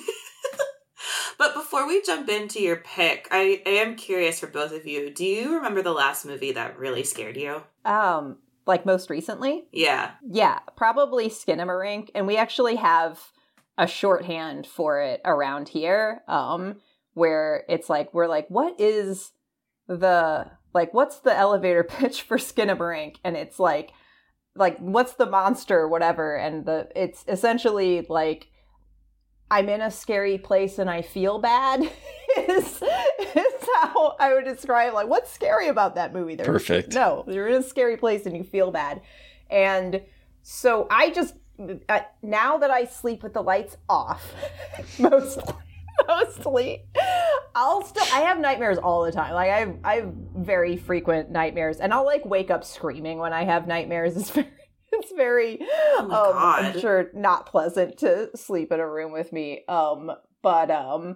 but before we jump into your pick, I, I am curious for both of you. Do you remember the last movie that really scared you? Um, like most recently? Yeah. Yeah, probably Skinamarink, and we actually have a shorthand for it around here, um, where it's like we're like, what is the like what's the elevator pitch for Skinamarink? And it's like like what's the monster, whatever, and the it's essentially like I'm in a scary place and I feel bad is, is how I would describe like what's scary about that movie. There's, Perfect. No, you're in a scary place and you feel bad. And so I just uh, now that I sleep with the lights off, mostly, mostly, I'll still I have nightmares all the time. Like I have, I have very frequent nightmares, and I'll like wake up screaming when I have nightmares. It's very it's very Oh my um, God. I'm sure not pleasant to sleep in a room with me. Um, but um,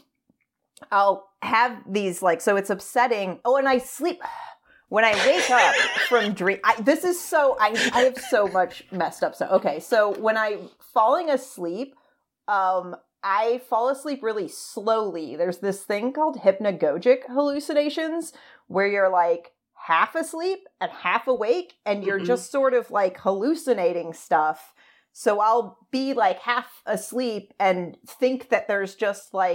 I'll have these like so it's upsetting. Oh, and I sleep. When I wake up from dream, I, this is so, I, I have so much messed up. So, okay. So when I'm falling asleep, um, I fall asleep really slowly. There's this thing called hypnagogic hallucinations where you're like half asleep and half awake and you're Mm-mm. just sort of like hallucinating stuff. So I'll be like half asleep and think that there's just like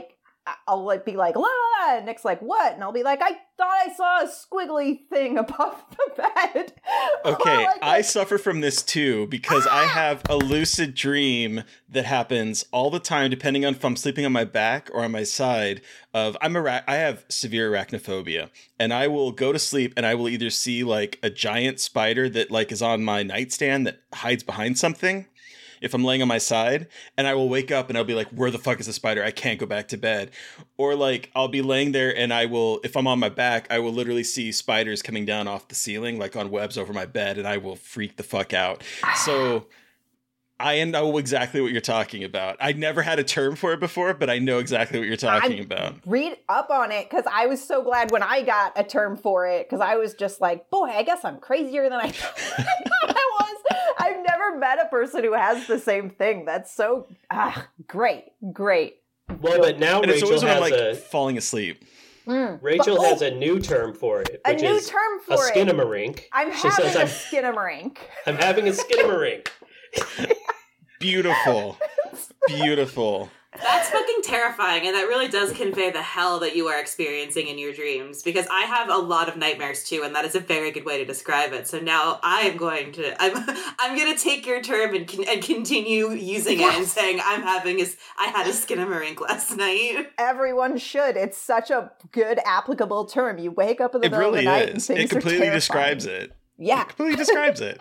I'll like be like, la, la, la, and Nick's like, what? And I'll be like, I thought I saw a squiggly thing above the bed. Okay, like, I suffer from this too because ah! I have a lucid dream that happens all the time, depending on if I'm sleeping on my back or on my side. Of I'm a I have severe arachnophobia, and I will go to sleep and I will either see like a giant spider that like is on my nightstand that hides behind something. If I'm laying on my side, and I will wake up and I'll be like, where the fuck is the spider? I can't go back to bed. Or like I'll be laying there and I will, if I'm on my back, I will literally see spiders coming down off the ceiling, like on webs over my bed, and I will freak the fuck out. So I know exactly what you're talking about. I never had a term for it before, but I know exactly what you're talking I about. Read up on it, because I was so glad when I got a term for it, because I was just like, boy, I guess I'm crazier than I thought I was. I've never met a person who has the same thing. That's so ah, great, great. Well, but now and Rachel it's always when has I'm like a falling asleep. Mm, Rachel but, oh, has a new term for it. A which new is term for a it. skinamarink. I'm she having says, a I'm, skinamarink. I'm having a skinamarink. Beautiful, beautiful. That's fucking terrifying, and that really does convey the hell that you are experiencing in your dreams, because I have a lot of nightmares too, and that is a very good way to describe it. So now I am going to, I'm I'm going to take your term and con- and continue using yes. it and saying I'm having a, I had a skinamarink last night. Everyone should. It's such a good applicable term. You wake up in the it middle really of the night is. and things It completely are describes it. Yeah. It completely describes it.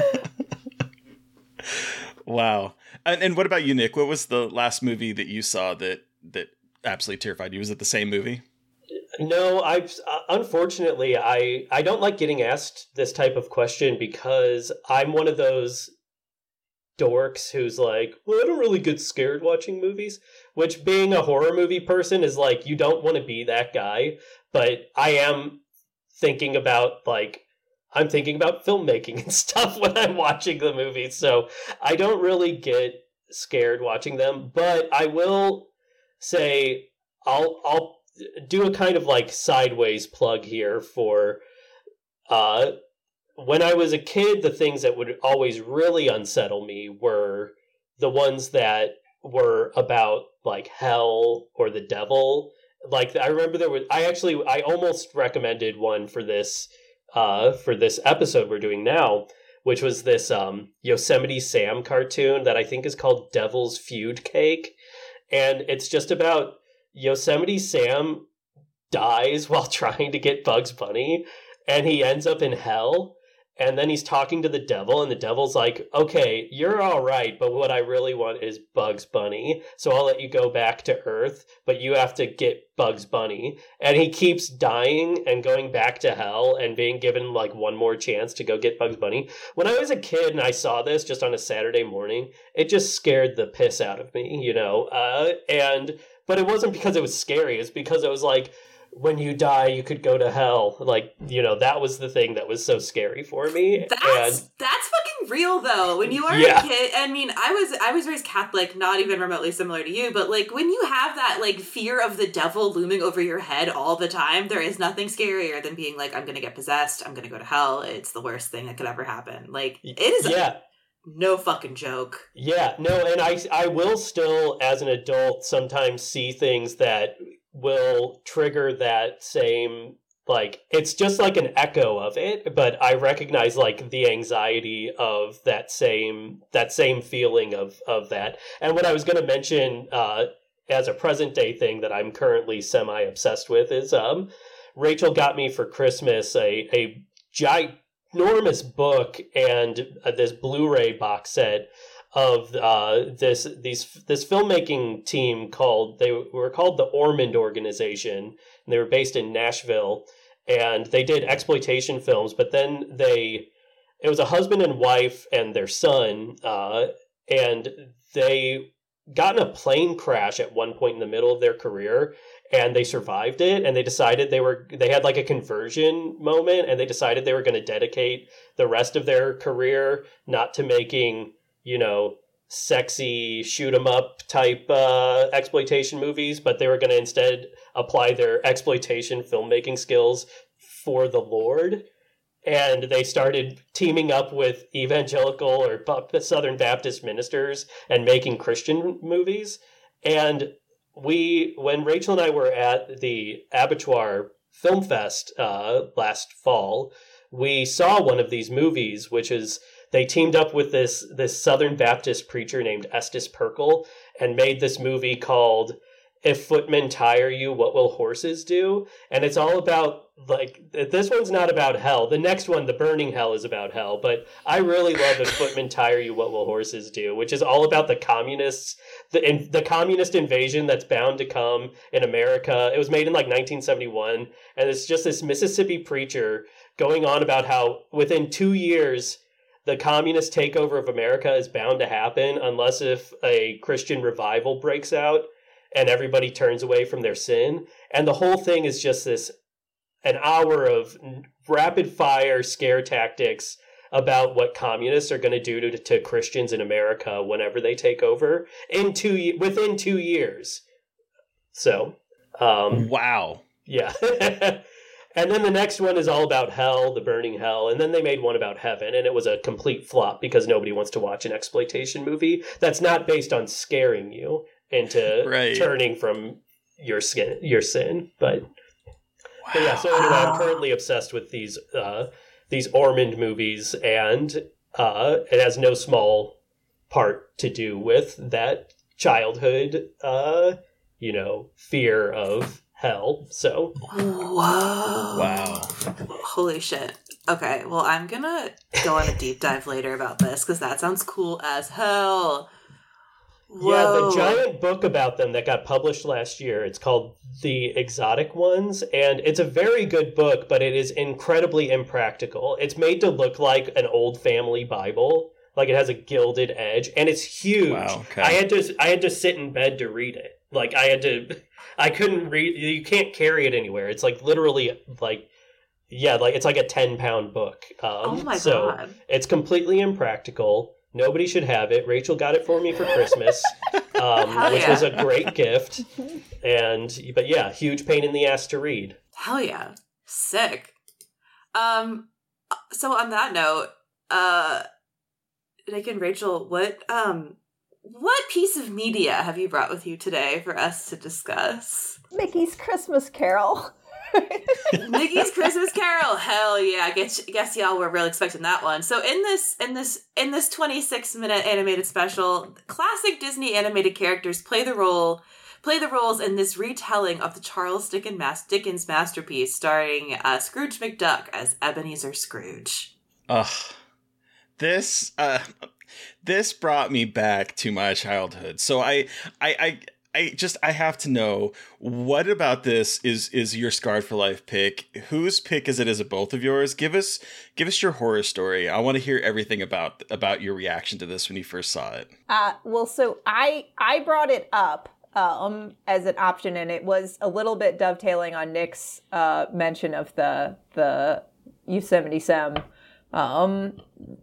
Wow. And, and what about you, Nick? What was the last movie that you saw that that absolutely terrified you? Was it the same movie? No, I've uh, unfortunately I I don't like getting asked this type of question because I'm one of those dorks who's like, well, I don't really get scared watching movies, which being a horror movie person is like, you don't want to be that guy. But I am thinking about like, I'm thinking about filmmaking and stuff when I'm watching the movies. So I don't really get scared watching them, but I will say I'll, I'll do a kind of like sideways plug here for, uh, when I was a kid, the things that would always really unsettle me were the ones that were about like hell or the devil. Like I remember there was, I actually, I almost recommended one for this Uh, for this episode we're doing now, which was this um, Yosemite Sam cartoon that I think is called Devil's Feud Cake. And it's just about Yosemite Sam dies while trying to get Bugs Bunny, and he ends up in hell. And then he's talking to the devil, and the devil's like, okay, you're all right, but what I really want is Bugs Bunny. So I'll let you go back to Earth, but you have to get Bugs Bunny. And he keeps dying and going back to hell and being given like one more chance to go get Bugs Bunny. When I was a kid and I saw this just on a Saturday morning, it just scared the piss out of me, you know? Uh, and, but it wasn't because it was scary. It's because it was like, when you die, you could go to hell. Like, you know, that was the thing that was so scary for me. That's and, that's fucking real, though. When you are yeah. a kid, I mean, I was I was raised Catholic, not even remotely similar to you, but like when you have that like fear of the devil looming over your head all the time, there is nothing scarier than being like, I'm gonna get possessed, I'm gonna go to hell. It's the worst thing that could ever happen. Like, it is yeah. no fucking joke. Yeah, no, and I I will still, as an adult, sometimes see things that will trigger that same, like, it's just like an echo of it, but I recognize like the anxiety of that same that same feeling of of that. And what I was going to mention uh as a present day thing that I'm currently semi obsessed with is um Rachel got me for Christmas a a ginormous book and uh, this Blu-ray box set of uh, this these this filmmaking team called they were called the Ormond Organization, and they were based in Nashville, and they did exploitation films. But then they it was a husband and wife and their son, uh, and they got in a plane crash at one point in the middle of their career, and they survived it, and they decided they were they had like a conversion moment, and they decided they were going to dedicate the rest of their career not to making, you know, sexy shoot 'em up type uh, exploitation movies, but they were going to instead apply their exploitation filmmaking skills for the Lord. And they started teaming up with evangelical or Southern Baptist ministers and making Christian movies. And we, when Rachel and I were at the Abattoir Film Fest uh, last fall, we saw one of these movies, which is they teamed up with this this Southern Baptist preacher named Estes Perkle and made this movie called If Footmen Tire You, What Will Horses Do? And it's all about, like, this one's not about hell. The next one, The Burning Hell, is about hell. But I really love If Footmen Tire You, What Will Horses Do? Which is all about the communists, the in, the communist invasion that's bound to come in America. It was made in, like, nineteen seventy-one. And it's just this Mississippi preacher going on about how within two years, the communist takeover of America is bound to happen unless if a Christian revival breaks out and everybody turns away from their sin. And the whole thing is just this, an hour of rapid fire scare tactics about what communists are going to do to, to Christians in America whenever they take over in two, within two years. So, um, wow. Yeah. And then the next one is all about hell, the burning hell. And then they made one about heaven, and it was a complete flop because nobody wants to watch an exploitation movie that's not based on scaring you into right. turning from your skin, your sin. But, wow. but yeah, so anyway, I'm currently obsessed with these uh, these Ormond movies, and uh, it has no small part to do with that childhood, uh, you know, fear of hell. So whoa, wow, holy shit. Okay, well, I'm gonna go on a deep dive later about this because that sounds cool as hell. Whoa. Yeah, the giant book about them that got published last year, it's called The Exotic Ones, and it's a very good book, but it is incredibly impractical. It's made to look like an old family Bible, like it has a gilded edge, and it's huge. Wow, okay. I had to I had to sit in bed to read it. Like I had to I couldn't read, you can't carry it anywhere. It's like literally like yeah, like it's like a ten pound book. Um, oh my so god. It's completely impractical. Nobody should have it. Rachel got it for me for Christmas, um, which yeah. was a great gift. And but yeah, huge pain in the ass to read. Hell yeah, sick. Um, so on that note, uh, Nick and Rachel, what um, what piece of media have you brought with you today for us to discuss? Mickey's Christmas Carol. Mickey's Christmas Carol. Hell yeah! I guess, guess y'all were really expecting that one. So in this in this in this twenty-six minute animated special, classic Disney animated characters play the role play the roles in this retelling of the Charles Dickens, mas- Dickens masterpiece, starring uh, Scrooge McDuck as Ebenezer Scrooge. Ugh, this uh, this brought me back to my childhood. So I I. I I just, I have to know, what about this is is your Scarred for Life pick? Whose pick is it? Is it both of yours? Give us give us your horror story. I want to hear everything about about your reaction to this when you first saw it. Uh, well, so I I brought it up um, as an option, and it was a little bit dovetailing on Nick's uh, mention of the the Yosemite Sam um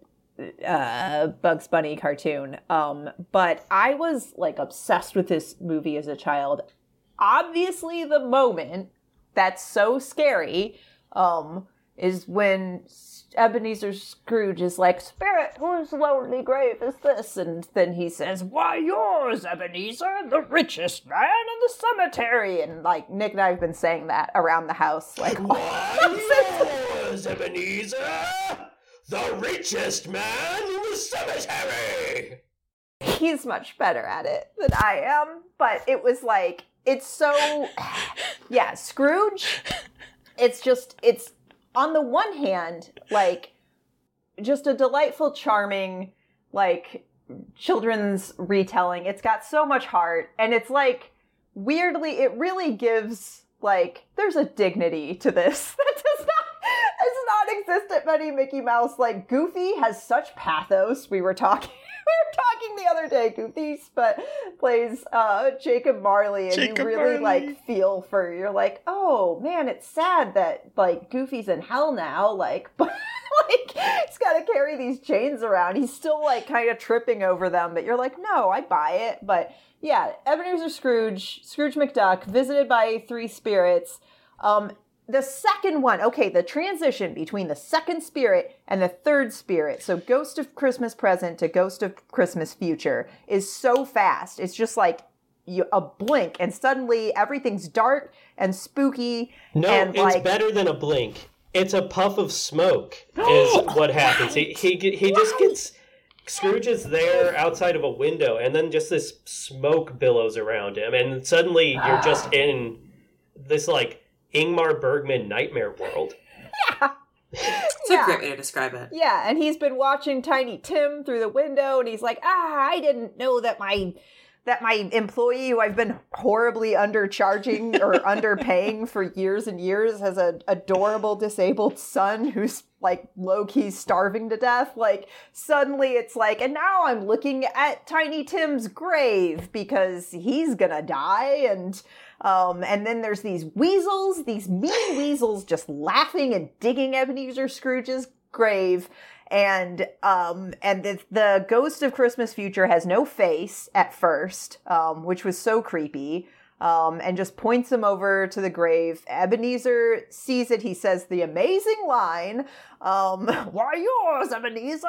uh Bugs Bunny cartoon, um but I was like obsessed with this movie as a child. Obviously the moment that's so scary um is when Ebenezer Scrooge is like, "Spirit, whose lonely grave is this?" And then he says, "Why, yours, Ebenezer, the richest man in the cemetery." And like Nick and I have been saying that around the house, like, "Why, yours, Ebenezer, the richest man in the cemetery." He's much better at it than I am, but it was like, it's so, yeah, Scrooge, it's just, it's, on the one hand, like, just a delightful, charming, like, children's retelling. It's got so much heart, and it's like, weirdly, it really gives, like, there's a dignity to this that does not, does not exist at many Mickey Mouse. Like, Goofy has such pathos. We were talking, we were talking the other day, Goofy but plays uh, Jacob Marley, and Jacob you really, Marley. like, feel for, you're like, oh, man, it's sad that, like, Goofy's in hell now, like, but, like, he's got to carry these chains around. He's still, like, kind of tripping over them, but you're like, no, I buy it, but... Yeah, Ebenezer Scrooge, Scrooge McDuck, visited by three spirits. Um, the second one, okay, the transition between the second spirit and the third spirit, so Ghost of Christmas Present to Ghost of Christmas Future, is so fast. It's just like you, a blink, and suddenly everything's dark and spooky. No, and, it's like, better than a blink. It's a puff of smoke is what happens. He he he just gets Scrooge is there outside of a window, and then just this smoke billows around him, and suddenly you're just in this like Ingmar Bergman nightmare world. Yeah. It's yeah. a great way to describe it. Yeah, and he's been watching Tiny Tim through the window, and he's like, ah, I didn't know that my that my employee who I've been horribly undercharging or underpaying for years and years has an adorable disabled son who's like low-key starving to death. Like, suddenly it's like, and now I'm looking at Tiny Tim's grave because he's gonna die, and um, and then there's these weasels, these mean weasels just laughing and digging Ebenezer Scrooge's grave. And um, and the, the ghost of Christmas Future has no face at first, um, which was so creepy, um, and just points him over to the grave. Ebenezer sees it. He says the amazing line, um, why yours, Ebenezer?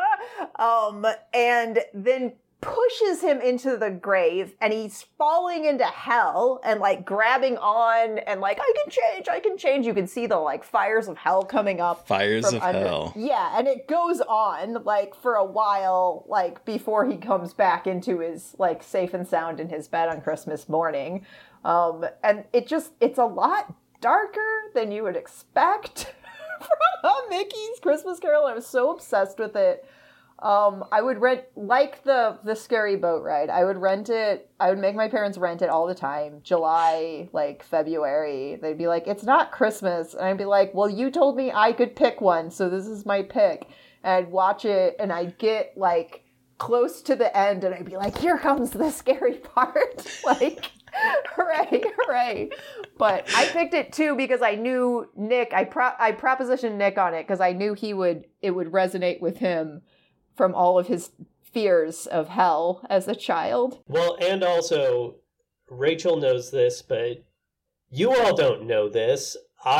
Um, and then pushes him into the grave, and he's falling into hell and like grabbing on and like, I can change, I can change. You can see the like fires of hell coming up. Fires from of under. hell. Yeah, and it goes on like for a while, like before he comes back into his like safe and sound in his bed on Christmas morning. Um, and it just, it's a lot darker than you would expect from a Mickey's Christmas Carol. I was so obsessed with it. Um, I would rent, like the, the scary boat ride, I would rent it, I would make my parents rent it all the time, July, like, February. They'd be like, it's not Christmas. And I'd be like, well, you told me I could pick one, so this is my pick. And I'd watch it, and I'd get, like, close to the end, and I'd be like, here comes the scary part. Like, hooray, hooray. But I picked it, too, because I knew Nick, I, pro- I propositioned Nick on it, because I knew he would, it would resonate with him from all of his fears of hell as a child. Well, and also, Rachel knows this, but you all don't know this.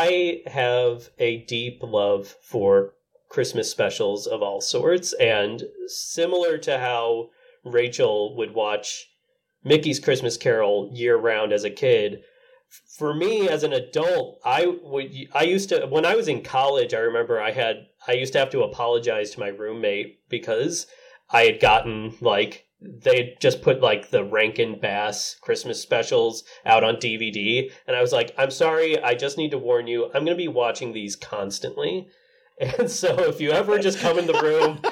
I have a deep love for Christmas specials of all sorts, and similar to how Rachel would watch Mickey's Christmas Carol year-round as a kid, for me as an adult, I would I used to when I was in college, I remember I had I used to have to apologize to my roommate because I had gotten like they'd just put like the Rankin Bass Christmas specials out on D V D, and I was like, I'm sorry, I just need to warn you, I'm going to be watching these constantly. And so if you ever just come in the room,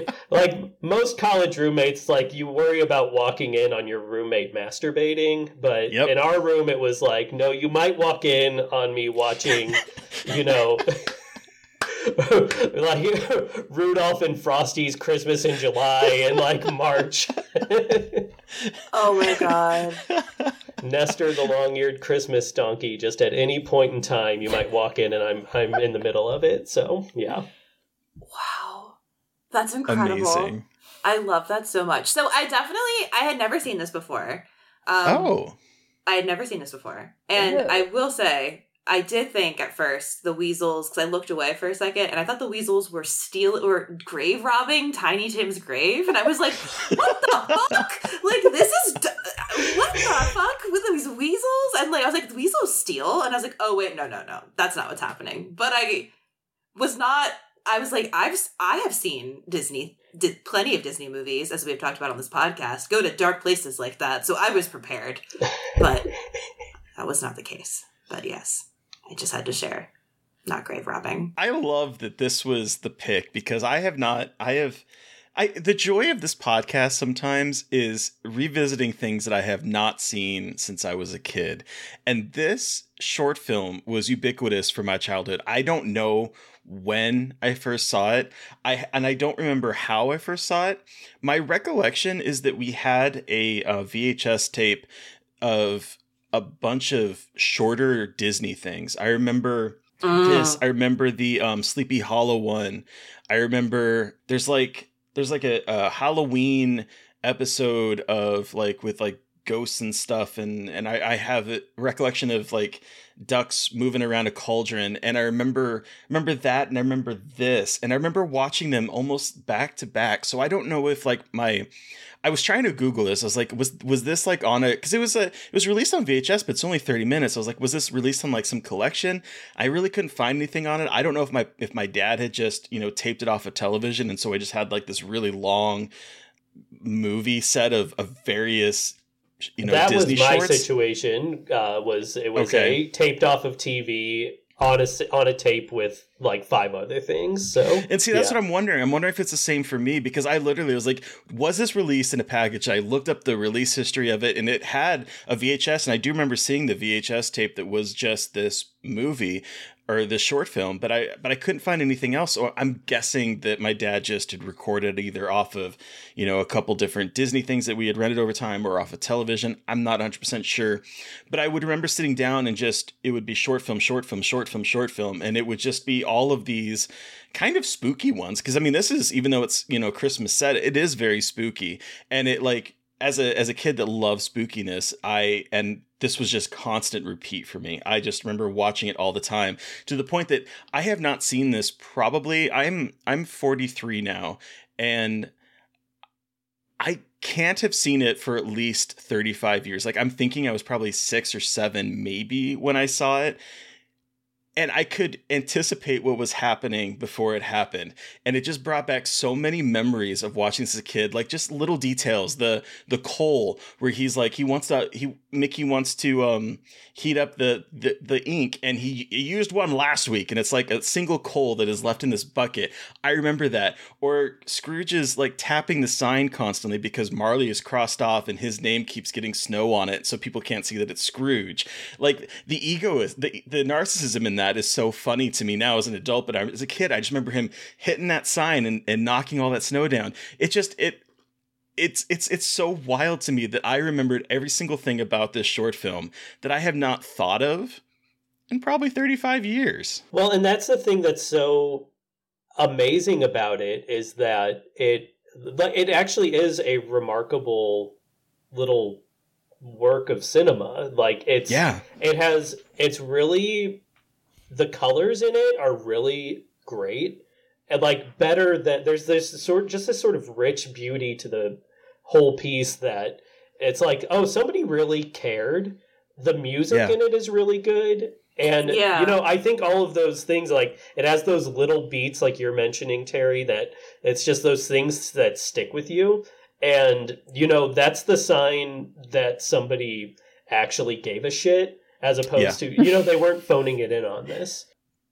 like most college roommates, like you worry about walking in on your roommate masturbating. But yep. in our room, it was like, no, you might walk in on me watching, you know, like Rudolph and Frosty's Christmas in July and like March. Oh my God. Nestor the long-eared Christmas donkey. Just at any point in time, you might walk in and I'm I'm in the middle of it. So yeah. Wow, that's incredible. Amazing. I love that so much. So I definitely I had never seen this before. Um, oh, I had never seen this before, and Ew. I will say I did think at first the weasels, because I looked away for a second, and I thought the weasels were steal or grave robbing Tiny Tim's grave, and I was like, "What the fuck? Like this is d- what the fuck with these weasels?" And like I was like, "Weasels steal?" And I was like, "Oh wait, no, no, no, that's not what's happening." But I was not. I was like, I've I have seen Disney, did plenty of Disney movies, as we've talked about on this podcast, go to dark places like that, so I was prepared, but that was not the case. But yes. I just had to share. Not grave robbing. I love that this was the pick because I have not, I have, I, the joy of this podcast sometimes is revisiting things that I have not seen since I was a kid. And this short film was ubiquitous for my childhood. I don't know when I first saw it. I, and I don't remember how I first saw it. My recollection is that we had a, a V H S tape of a bunch of shorter Disney things. I remember mm. this. I remember the um, Sleepy Hollow one. I remember there's like there's like a, a Halloween episode of like with like ghosts and stuff, and and I, I have a recollection of like ducks moving around a cauldron. And I remember remember that, and I remember this, and I remember watching them almost back to back. So I don't know if like my I was trying to Google this. I was like, was was this like on a, because it was a it was released on V H S, but it's only thirty minutes. I was like, was this released on like some collection? I really couldn't find anything on it. I don't know if my if my dad had just, you know, taped it off of television, and so I just had like this really long movie set of, of various, you know, that Disney was my shorts. situation. Uh, was it was Okay. a taped off of T V on a on a tape with like five other things. So And see, that's yeah. what I'm wondering. I'm wondering if it's the same for me, because I literally was like, was this released in a package? I looked up the release history of it, and it had a V H S, and I do remember seeing the V H S tape that was just this movie or this short film, but I but I couldn't find anything else. So I'm guessing that my dad just had recorded either off of, you know, a couple different Disney things that we had rented over time, or off of television. I'm not one hundred percent sure, but I would remember sitting down and just, it would be short film, short film, short film, short film, and it would just be all of these kind of spooky ones. Because I mean, this is, even though it's, you know, Christmas set, it is very spooky, and it like, as a as a kid that loves spookiness, I and this was just constant repeat for me. I just remember watching it all the time, to the point that I have not seen this probably, I'm I'm forty-three now, and I can't have seen it for at least thirty-five years. Like, I'm thinking I was probably six or seven maybe when I saw it. And I could anticipate what was happening before it happened. And it just brought back so many memories of watching this as a kid, like just little details. The the coal where he's like, he wants to, he Mickey wants to um, heat up the, the, the ink, and he, he used one last week, and it's like a single coal that is left in this bucket. I remember that. Or Scrooge is like tapping the sign constantly because Marley is crossed off and his name keeps getting snow on it, so people can't see that it's Scrooge. Like, the ego is, the, the narcissism in that is so funny to me now as an adult, but I, as a kid, I just remember him hitting that sign and, and knocking all that snow down. It just, it, it's, it's, it's so wild to me that I remembered every single thing about this short film that I have not thought of in probably thirty-five years. Well, and that's the thing that's so amazing about it, is that it, it actually is a remarkable little work of cinema. Like, it's, Yeah. it has, it's really, the colors in it are really great, and like better than, there's this sort just this sort of rich beauty to the whole piece that it's like, oh, somebody really cared. The music Yeah. in it is really good, and Yeah. you know, I think all of those things, like it has those little beats like you're mentioning, Terry, that it's just those things that stick with you, and you know, that's the sign that somebody actually gave a shit. As opposed Yeah. to, you know, they weren't phoning it in on this.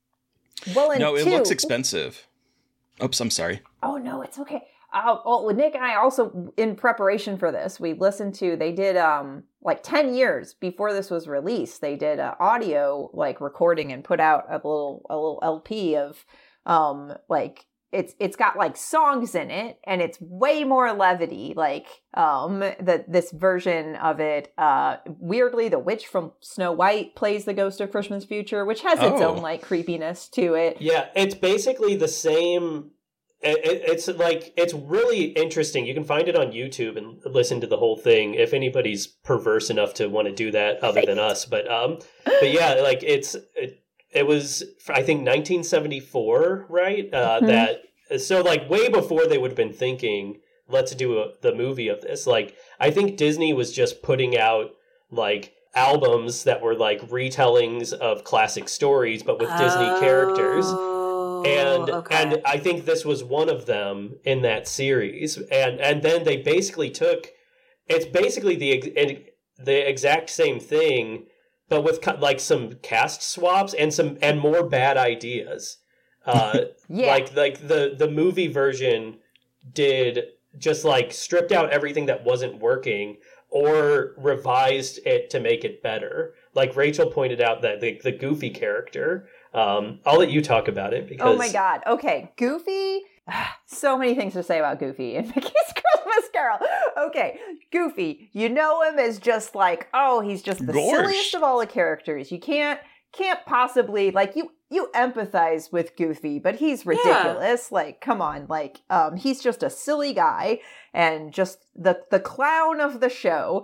Well, and No, it two, looks expensive. Oops, I'm sorry. Oh, no, it's okay. Uh, well, Nick and I also, in preparation for this, we listened to, they did, um, like ten years before this was released, they did an audio, like, recording and put out a little, a little L P of, um, like, it's, it's got, like, songs in it, and it's way more levity, like, um, the, this version of it, uh, weirdly, the witch from Snow White plays the Ghost of Christmas Future, which has its Oh. own, like, creepiness to it. Yeah, it's basically the same. It, it, it's like, it's really interesting. You can find it on YouTube and listen to the whole thing if anybody's perverse enough to want to do that other than us. But, um, but yeah, like it's, it, it was, I think, nineteen seventy-four, right? Uh, Mhm. That, so like way before they would have been thinking, let's do a, the movie of this. Like, I think Disney was just putting out like albums that were like retellings of classic stories, but with Disney characters. Oh, And okay. and I think this was one of them in that series. And and then they basically took, it's basically the ex- the exact same thing, but with ca- like some cast swaps and some and more bad ideas. Uh, Yeah. Like like the the movie version did just like stripped out everything that wasn't working or revised it to make it better. Like Rachel pointed out that the the Goofy character. Um, I'll let you talk about it because Oh my god. Okay. Goofy. So many things to say about Goofy in Mickey's Christmas Carol. Okay. Goofy. You know him as just like, oh, he's just the Gorsh. silliest of all the characters. You can't can't possibly like you you empathize with Goofy, but he's ridiculous. Like, come on, like, um, he's just a silly guy and just the the clown of the show.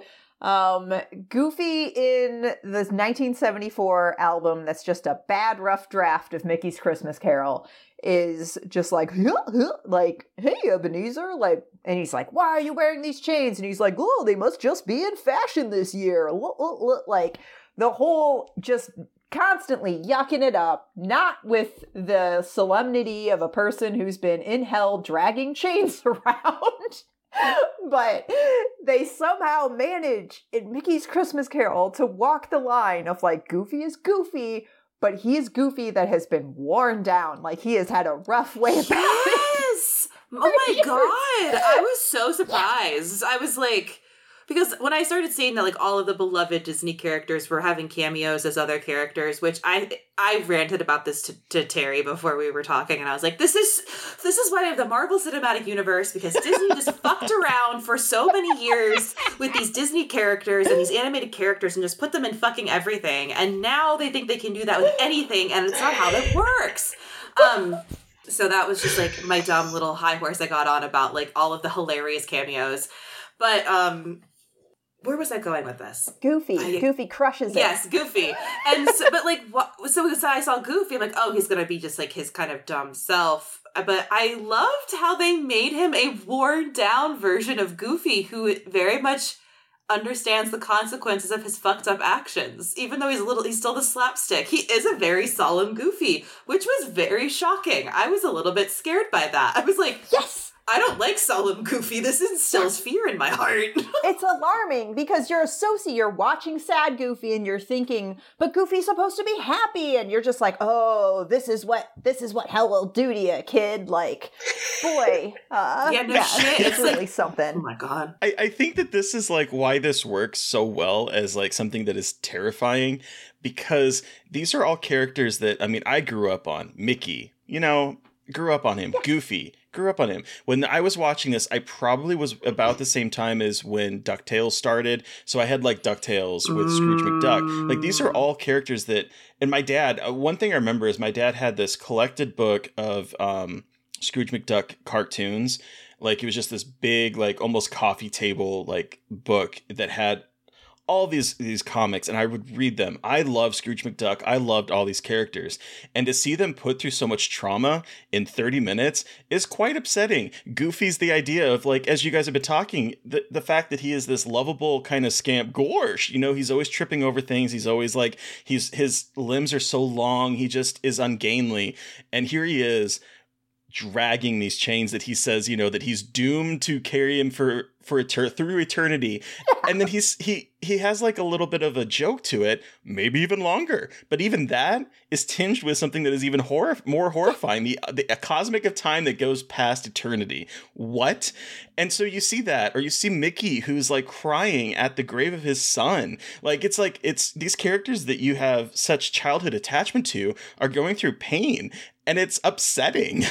Um, Goofy in this nineteen seventy-four album that's just a bad, rough draft of Mickey's Christmas Carol is just like, huh, huh, like, hey, Ebenezer, like, and he's like, why are you wearing these chains? And he's like, oh, they must just be in fashion this year. Look, look, look. Like, the whole just constantly yucking it up, not with the solemnity of a person who's been in hell dragging chains around. But they somehow manage in Mickey's Christmas Carol to walk the line of like, Goofy is Goofy, but he is Goofy that has been worn down. Like, he has had a rough way about it. Yes! Oh my god! I was so surprised. I was like, because when I started seeing that, like, all of the beloved Disney characters were having cameos as other characters, which I I ranted about this to, to Terry before we were talking, and I was like, this is this is why we have the Marvel Cinematic Universe, because Disney just fucked around for so many years with these Disney characters and these animated characters and just put them in fucking everything, and now they think they can do that with anything, and it's not how that works. Um... So that was just, like, my dumb little high horse I got on about, like, all of the hilarious cameos. But, um... where was I going with this? Goofy. I, Goofy crushes it. Yes, Goofy. And so, but like, what, so, so I saw Goofy, I'm like, oh, he's gonna be just like his kind of dumb self. But I loved how they made him a worn down version of Goofy who very much understands the consequences of his fucked up actions. Even though he's a little, he's still the slapstick. He is a very solemn Goofy, which was very shocking. I was a little bit scared by that. I was like, yes! I don't like solemn Goofy. This instills fear in my heart. It's alarming because you're a soci, you're watching sad Goofy and you're thinking, but Goofy's supposed to be happy, and you're just like, oh, this is what this is what hell will do to you, kid. Like, boy, uh, yeah, no yeah, shit. it's It's really like, something. Oh my god. I, I think that this is like why this works so well as like something that is terrifying, because these are all characters that, I mean, I grew up on. Mickey, you know, grew up on him. Yeah. Goofy, grew up on him. When I was watching this, I probably was about the same time as when DuckTales started. So I had like DuckTales with Scrooge McDuck. Like, these are all characters that, and my dad, uh, one thing I remember is my dad had this collected book of um, Scrooge McDuck cartoons. Like, it was just this big, like almost coffee table, like book that had all these these comics, and I would read them. I love Scrooge McDuck. I loved all these characters. And to see them put through so much trauma in thirty minutes is quite upsetting. Goofy's the idea of, like, as you guys have been talking, the, the fact that he is this lovable kind of scamp gorge. You know, he's always tripping over things. He's always like, he's his limbs are so long. He just is ungainly. And here he is, dragging these chains that he says, you know, that he's doomed to carry him for for etern- through eternity. And then he's he he has like a little bit of a joke to it, maybe even longer. But even that is tinged with something that is even horror more horrifying, the, the a cosmic of time that goes past eternity. What? And so you see that, or you see Mickey, who's like crying at the grave of his son. Like, it's like it's these characters that you have such childhood attachment to are going through pain, and it's upsetting.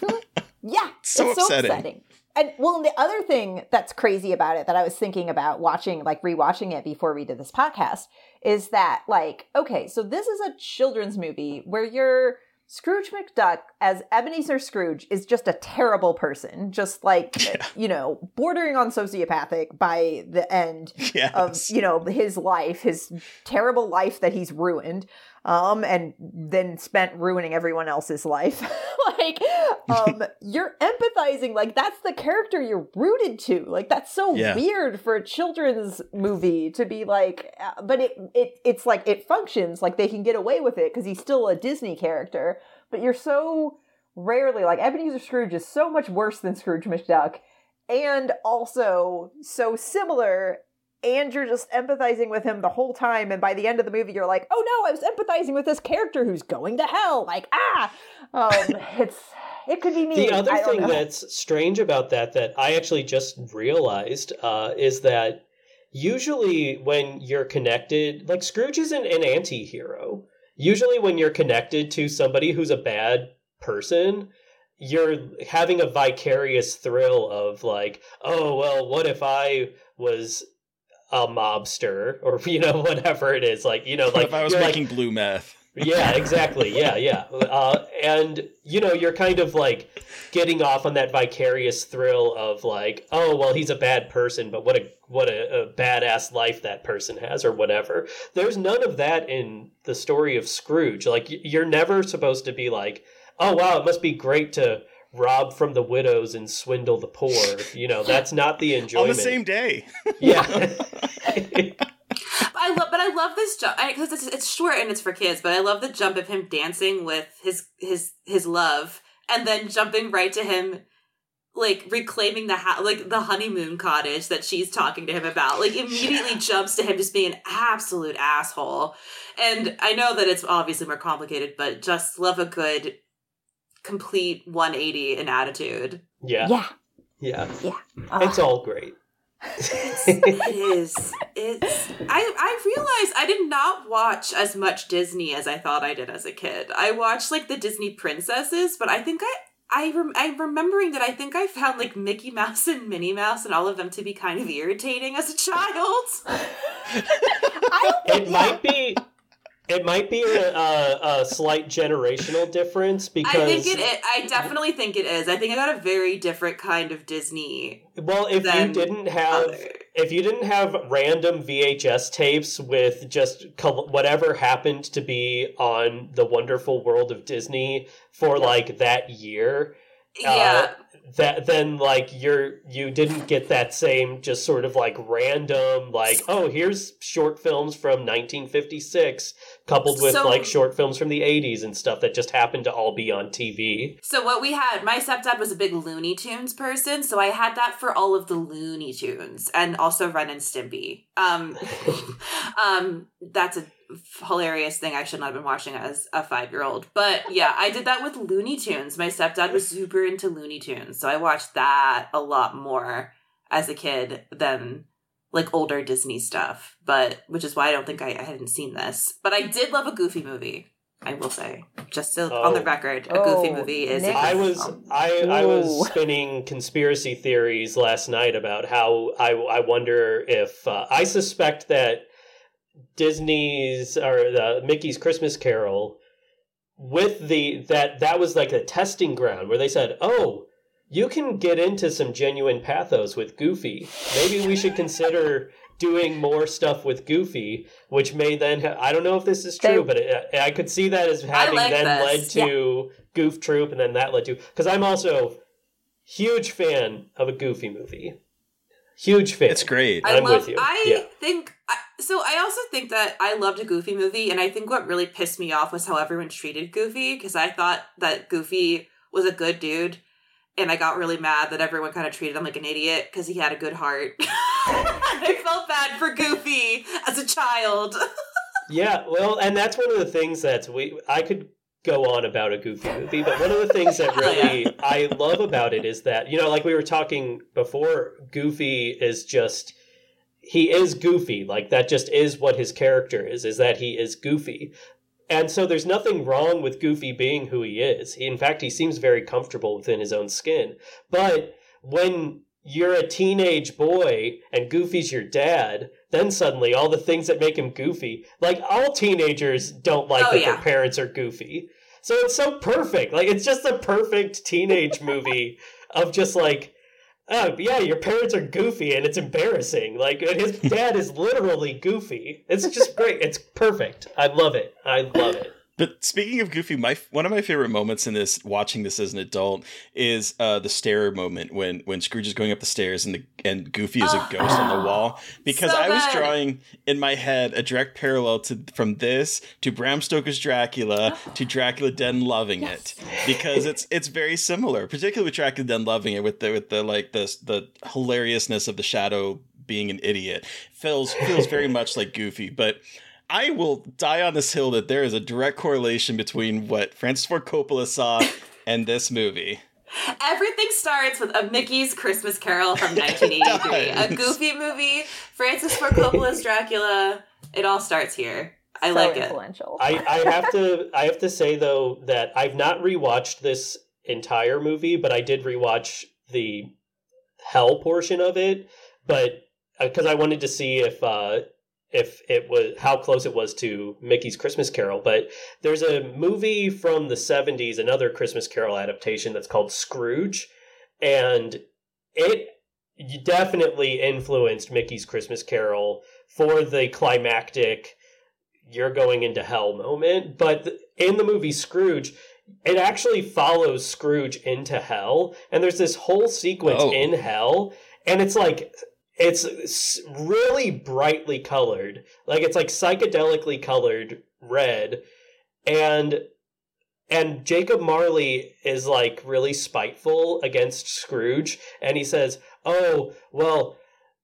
Yeah, so it's upsetting. so upsetting. And well, and the other thing that's crazy about it that I was thinking about watching, like rewatching it before we did this podcast, is that, like, okay, so this is a children's movie where you're Scrooge McDuck as Ebenezer Scrooge is just a terrible person, just like, yeah. you know, bordering on sociopathic by the end yes. of, you know, his life, his terrible life that he's ruined. Um, and then spent ruining everyone else's life. Like, um, you're empathizing, like, that's the character you're rooted to. Like, that's so yeah. weird for a children's movie to be like, uh, but it, it, it's like, it functions, like they can get away with it because he's still a Disney character, but you're so rarely, like, Ebenezer Scrooge is so much worse than Scrooge McDuck, and also so similar. And you're just empathizing with him the whole time. And by the end of the movie, you're like, oh no, I was empathizing with this character who's going to hell. Like, ah, um, it's, it could be me. The other thing know. that's strange about that, that I actually just realized, uh, is that usually when you're connected, like Scrooge isn't an anti-hero. Usually when you're connected to somebody who's a bad person, you're having a vicarious thrill of like, oh, well, what if I was a mobster, or, you know, whatever it is, like, you know, like, if I was making like, blue meth, Yeah, exactly. Yeah, yeah. Uh, and, you know, you're kind of like getting off on that vicarious thrill of like, oh, well, he's a bad person, but what a what a, a badass life that person has or whatever. There's none of that in the story of Scrooge. Like, you're never supposed to be like, oh, wow, it must be great to rob from the widows and swindle the poor. You know, that's not the enjoyment. On the same day. Yeah. I love, but I love this jump because it's it's short and it's for kids. But I love the jump of him dancing with his his his love, and then jumping right to him, like reclaiming the ha- like the honeymoon cottage that she's talking to him about. Like immediately jumps to him just being an absolute asshole. And I know that it's obviously more complicated, but just love a good complete one eighty in attitude. Yeah, Yeah. yeah, Yeah. it's all great. It is. It's. I I realized I did not watch as much Disney as I thought I did as a kid. I watched like the Disney princesses, but I think I I rem- I'm remembering that I think I found like Mickey Mouse and Minnie Mouse and all of them to be kind of irritating as a child. I don't think It might be. It might be a, a, a slight generational difference because I think it. Is, I definitely think it is. I think I got a very different kind of Disney. Well, if you than didn't have other. if you didn't have random V H S tapes with just col- whatever happened to be on The Wonderful World of Disney for like that year, Yeah. uh, that then like you're you didn't get that same just sort of like random like, oh, here's short films from nineteen fifty-six coupled with So- like short films from the eighties and stuff that just happened to all be on T V. So what we had, my stepdad was a big Looney Tunes person, so I had that for all of the Looney Tunes and also Ren and Stimpy. Um, um, that's a hilarious thing I should not have been watching as a five-year-old. But yeah, I did that with Looney Tunes. My stepdad was super into Looney Tunes, so I watched that a lot more as a kid than like older Disney stuff. But which is why I don't think I, I hadn't seen this. But I did love a Goofy movie. I will say, just so Oh. on the record, a Oh, Goofy movie is. Nick. a I good was film. I I was Ooh. spinning conspiracy theories last night about how I I wonder if uh, I suspect that Disney's or the Mickey's Christmas Carol with the that that was like a testing ground where they said, "Oh, you can get into some genuine pathos with Goofy. Maybe we should consider doing more stuff with Goofy," which may then ha- I don't know if this is true, They- but it, I could see that as having like then this. led to Goof Troop, and then that led to because I'm also huge fan of a Goofy movie. Huge fan. It's great. I I'm love. with you. I Yeah. think I, so. I also think that I loved a Goofy movie, and I think what really pissed me off was how everyone treated Goofy because I thought that Goofy was a good dude, and I got really mad that everyone kind of treated him like an idiot because he had a good heart. I felt bad for Goofy as a child. Yeah, well, and that's one of the things that we I could go on about a Goofy movie, but one of the things that really I love about it is that, you know, like we were talking before, Goofy is just he is goofy. Like that just is what his character is, is that he is goofy. And so there's nothing wrong with Goofy being who he is. He, in fact, he seems very comfortable within his own skin. But when you're a teenage boy and Goofy's your dad, then suddenly all the things that make him goofy, like all teenagers don't like Oh, that yeah. their parents are goofy. So it's so perfect. Like it's just a perfect teenage movie of just like, oh yeah, your parents are goofy and it's embarrassing. Like and his dad is literally goofy. It's just great. It's perfect. I love it. I love it. But speaking of Goofy, my one of my favorite moments in this, watching this as an adult, is uh, the stair moment when when Scrooge is going up the stairs and the and Goofy is a ghost on the wall. Because So I was good. drawing in my head a direct parallel to from this to Bram Stoker's Dracula to Dracula Dead and Loving It, because it's it's very similar, particularly with Dracula Dead and Loving It, with the with the like the the hilariousness of the shadow being an idiot. Feels feels very much like Goofy, but I will die on this hill that there is a direct correlation between what Francis Ford Coppola saw and this movie. Everything starts with a Mickey's Christmas Carol from nineteen eighty-three, a does. Goofy movie, Francis Ford Coppola's Dracula. It all starts here. I so like it. influential. I, I have to I have to say though that I've not rewatched this entire movie, but I did rewatch the hell portion of it, but because I wanted to see if uh, if it was how close it was to Mickey's Christmas Carol, but there's a movie from the seventies, another Christmas Carol adaptation that's called Scrooge, and it definitely influenced Mickey's Christmas Carol for the climactic "you're going into hell" moment. But in the movie Scrooge, it actually follows Scrooge into hell, and there's this whole sequence oh. in hell, and it's like it's really brightly colored, like it's like psychedelically colored red, and and Jacob Marley is like really spiteful against Scrooge, and he says, "Oh, well,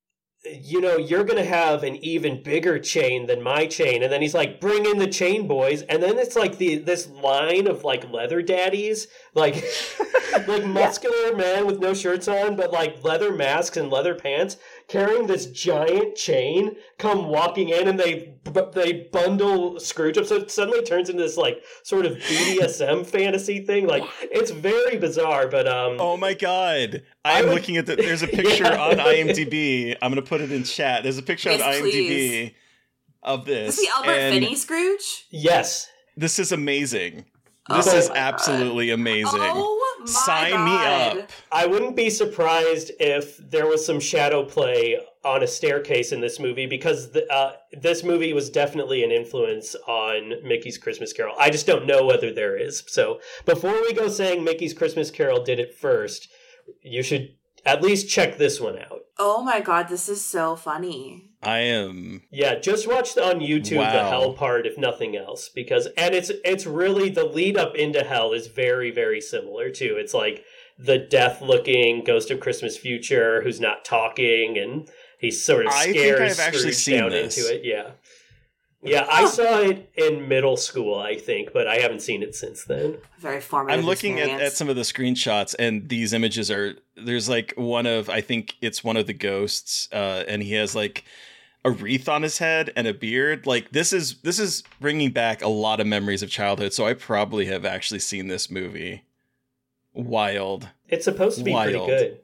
you know, you're going to have an even bigger chain than my chain." And then he's like, "Bring in the chain, boys." And then it's like the this line of like leather daddies, like like muscular men with no shirts on, but like leather masks and leather pants, carrying this giant chain, come walking in, and they they bundle Scrooge up. So it suddenly turns into this like sort of B D S M fantasy thing. Like it's very bizarre, but um. Oh my god! I'm would, looking at the. There's a picture yeah. on IMDb. I'm gonna put it in chat. There's a picture yes, on IMDb please. of this. Is the Albert Finney Scrooge? Yes. This is amazing. This oh is absolutely God. amazing. Oh my Sign God. me up. I wouldn't be surprised if there was some shadow play on a staircase in this movie, because the, uh, this movie was definitely an influence on Mickey's Christmas Carol. I just don't know whether there is. So before we go saying Mickey's Christmas Carol did it first, you should at least check this one out. Oh my God, this is so funny. I am. Yeah, just watch on YouTube wow. the hell part, if nothing else, because and it's it's really the lead up into hell is very very similar too. It's like the death looking ghost of Christmas Future who's not talking, and he sort of scares I think I've Scrooge actually seen down this. into it. Yeah, yeah, I saw it in middle school, I think, but I haven't seen it since then. Very formative. I'm looking at, experience. at some of the screenshots, and these images are. There's like one of I think it's one of the ghosts, uh, and he has like a wreath on his head and a beard. Like this is this is bringing back a lot of memories of childhood. So I probably have actually seen this movie. Wild. It's supposed to be Wild. pretty good.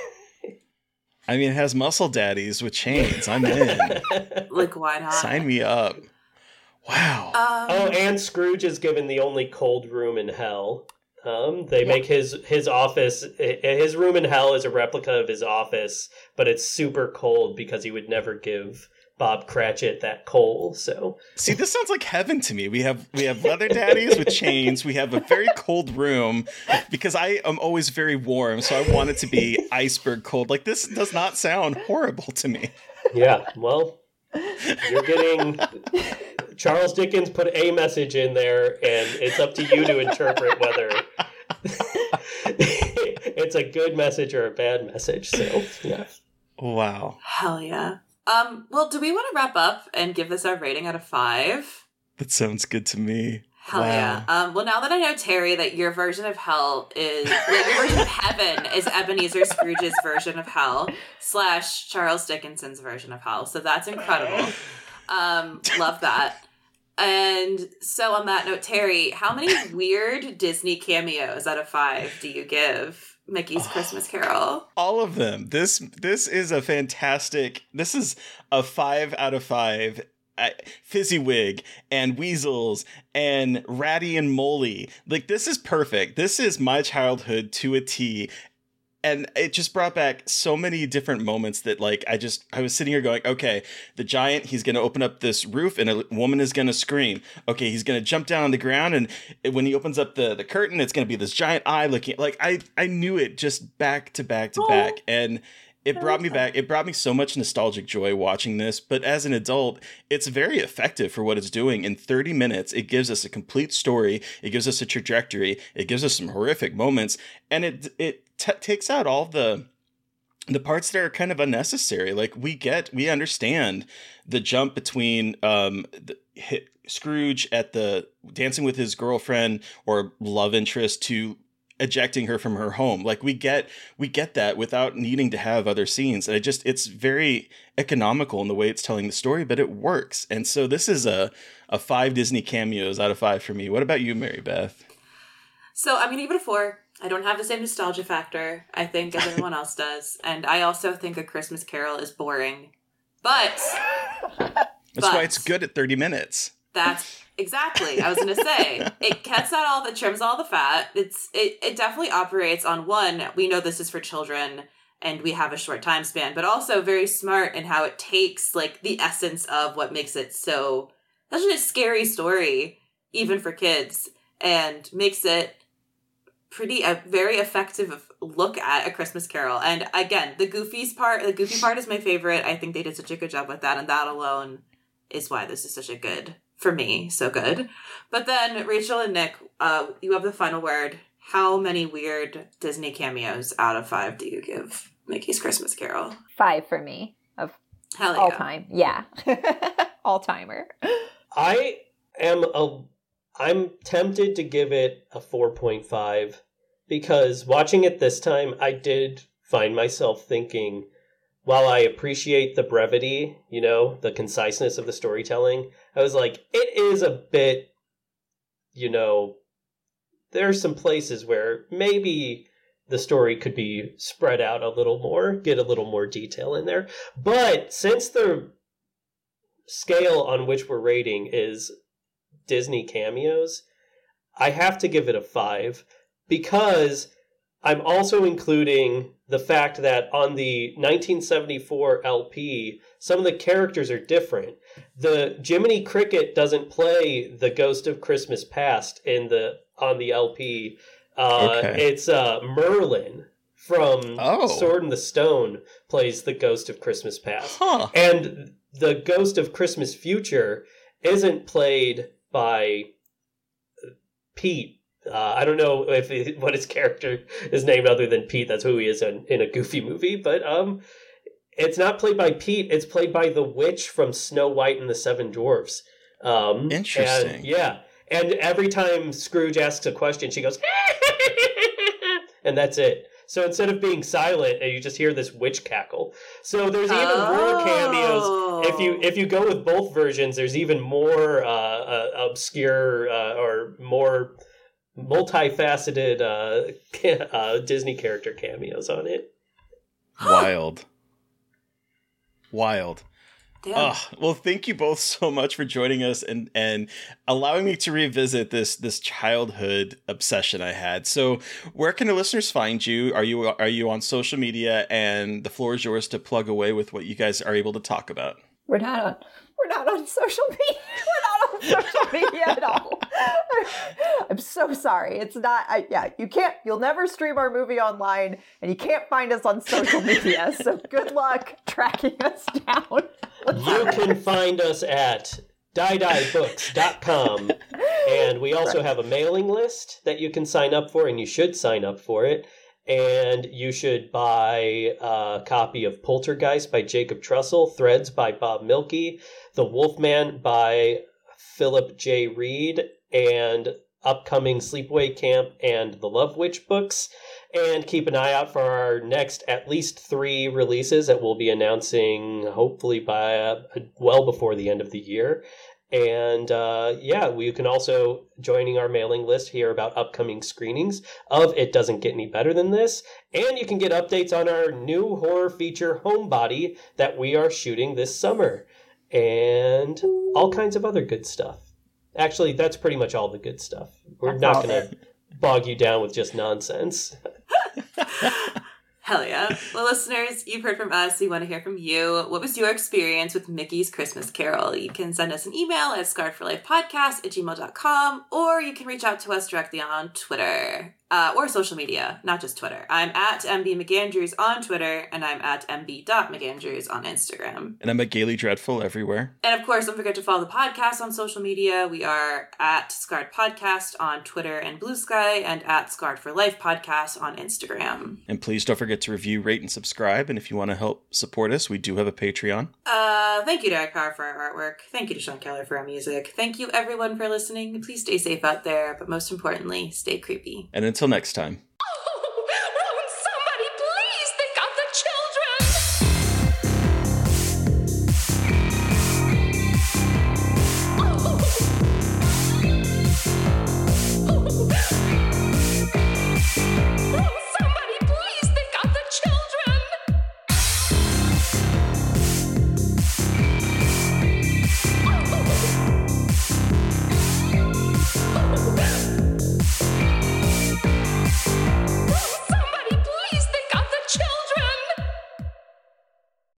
I mean, it has muscle daddies with chains. I'm in. Like, why not? Sign me up. Wow. Um, oh, and Scrooge is given the only cold room in hell. Um, they yeah. make his his office, his room in hell is a replica of his office, but it's super cold because he would never give Bob Cratchit that coal. So see, this sounds like heaven to me. We have we have leather daddies with chains. We have a very cold room because I am always very warm, so I want it to be iceberg cold. Like this does not sound horrible to me. Yeah, well, you're getting. Charles Dickens put a message in there, and it's up to you to interpret whether it's a good message or a bad message. So, yeah. Wow. Hell yeah. Um, well, do we want to wrap up and give this our rating out of five? That sounds good to me. Hell wow. yeah. Um, well, now that I know, Terry, that your version of hell is, like, your version of heaven is Ebenezer Scrooge's version of hell slash Charles Dickinson's version of hell. So that's incredible. Um, love that. And so on that note, Terry, how many weird Disney cameos out of five do you give Mickey's oh, Christmas Carol? All of them. This this is a fantastic, this is a five out of five. Uh, Fezziwig and Weasels and Ratty and Molly. Like, this is perfect. This is my childhood to a T. And it just brought back so many different moments that, like, I just, I was sitting here going, okay, the giant, he's going to open up this roof and a woman is going to scream. Okay, he's going to jump down on the ground, and when he opens up the, the curtain, it's going to be this giant eye looking, like, I, I knew it just back to back to oh. back. And it brought me back. It brought me so much nostalgic joy watching this. But as an adult, it's very effective for what it's doing. In thirty minutes, it gives us a complete story. It gives us a trajectory. It gives us some horrific moments. And it it t- takes out all the the parts that are kind of unnecessary. Like, we get, we understand the jump between um, the, hit, Scrooge at the dancing with his girlfriend or love interest to ejecting her from her home. Like, we get we get that without needing to have other scenes. And it just, it's very economical in the way it's telling the story, but it works. And so this is a a five Disney cameos out of five for me. What about you, Mary Beth? So I'm gonna give it a four. I don't have the same nostalgia factor, I think, as everyone else does. And I also think A Christmas Carol is boring. But That's but why it's good at thirty minutes. That's exactly. I was going to say it cuts out all the trims all the fat. It's it it definitely operates on one. We know this is for children and we have a short time span, but also very smart in how it takes like the essence of what makes it so such a scary story, even for kids, and makes it pretty a very effective look at A Christmas Carol. And again, the goofies part, the goofy part is my favorite. I think they did such a good job with that, and that alone is why this is such a good, for me, so good. But then Rachel and Nick, uh, you have the final word. How many weird Disney cameos out of five do you give Mickey's Christmas Carol? Five for me of Hell yeah. all time. Yeah, all timer. I am a. I'm tempted to give it a four point five because watching it this time, I did find myself thinking, while I appreciate the brevity, you know, the conciseness of the storytelling, I was like, it is a bit, you know, there are some places where maybe the story could be spread out a little more, get a little more detail in there. But since the scale on which we're rating is Disney cameos, I have to give it a five because I'm also including the fact that on the nineteen seventy-four L P, some of the characters are different. The Jiminy Cricket doesn't play the Ghost of Christmas Past in the on the L P. Uh, Okay. It's uh, Merlin from Oh. Sword in the Stone plays the Ghost of Christmas Past. Huh. And the Ghost of Christmas Future isn't played by Pete. Uh, I don't know if he, what his character is named other than Pete. That's who he is in, in a Goofy movie. But um, it's not played by Pete. It's played by the witch from Snow White and the Seven Dwarfs. Um, Interesting. And, yeah. And every time Scrooge asks a question, she goes, and that's it. So instead of being silent, you just hear this witch cackle. So there's even Oh. more cameos. If you if you go with both versions, there's even more uh, uh, obscure uh, or more multifaceted uh, ca- uh, Disney character cameos on it. Wild. Wild. Damn. Oh, well, thank you both so much for joining us and, and allowing me to revisit this this childhood obsession I had. So, where can the listeners find you? Are you are you on social media? And the floor is yours to plug away with what you guys are able to talk about. We're not on. We're not on social media. We're not on social media at all. I'm so sorry. It's not. I, yeah, you can't. You'll never stream our movie online, and you can't find us on social media. So good luck tracking us down. You can find us at die die books dot com, and we also have a mailing list that you can sign up for, and you should sign up for it. And you should buy a copy of Poltergeist by Jacob Trussell, Threads by Bob Milkey, The Wolfman by Philip J. Reed, and upcoming Sleepaway Camp and The Love Witch books. And keep an eye out for our next at least three releases that we'll be announcing hopefully by uh, well before the end of the year. And uh, yeah, we can also, joining our mailing list, hear about upcoming screenings of It Doesn't Get Any Better Than This. And you can get updates on our new horror feature, Homebody, that we are shooting this summer. And all kinds of other good stuff. Actually, that's pretty much all the good stuff. We're That's not all going to bog you down with just nonsense. Hell yeah. Well, listeners, you've heard from us. We want to hear from you. What was your experience with Mickey's Christmas Carol? You can send us an email at scarred for life podcast at gmail dot com, or you can reach out to us directly on Twitter uh, or social media, not just Twitter. I'm at M B McAndrews on Twitter, and I'm at M B dot McAndrews on Instagram. And I'm a Gaily Dreadful everywhere. And of course, don't forget to follow the podcast on social media. We are at Scarred Podcast on Twitter and Blue Sky, and at Scarred for Life Podcast on Instagram. And please don't forget to review, rate, and subscribe. And if you want to help support us, we do have a Patreon. Uh, thank you to Eric Carr for our artwork. Thank you to Sean Keller for our music. Thank you everyone for listening. Please stay safe out there, but most importantly, stay creepy. And until next time.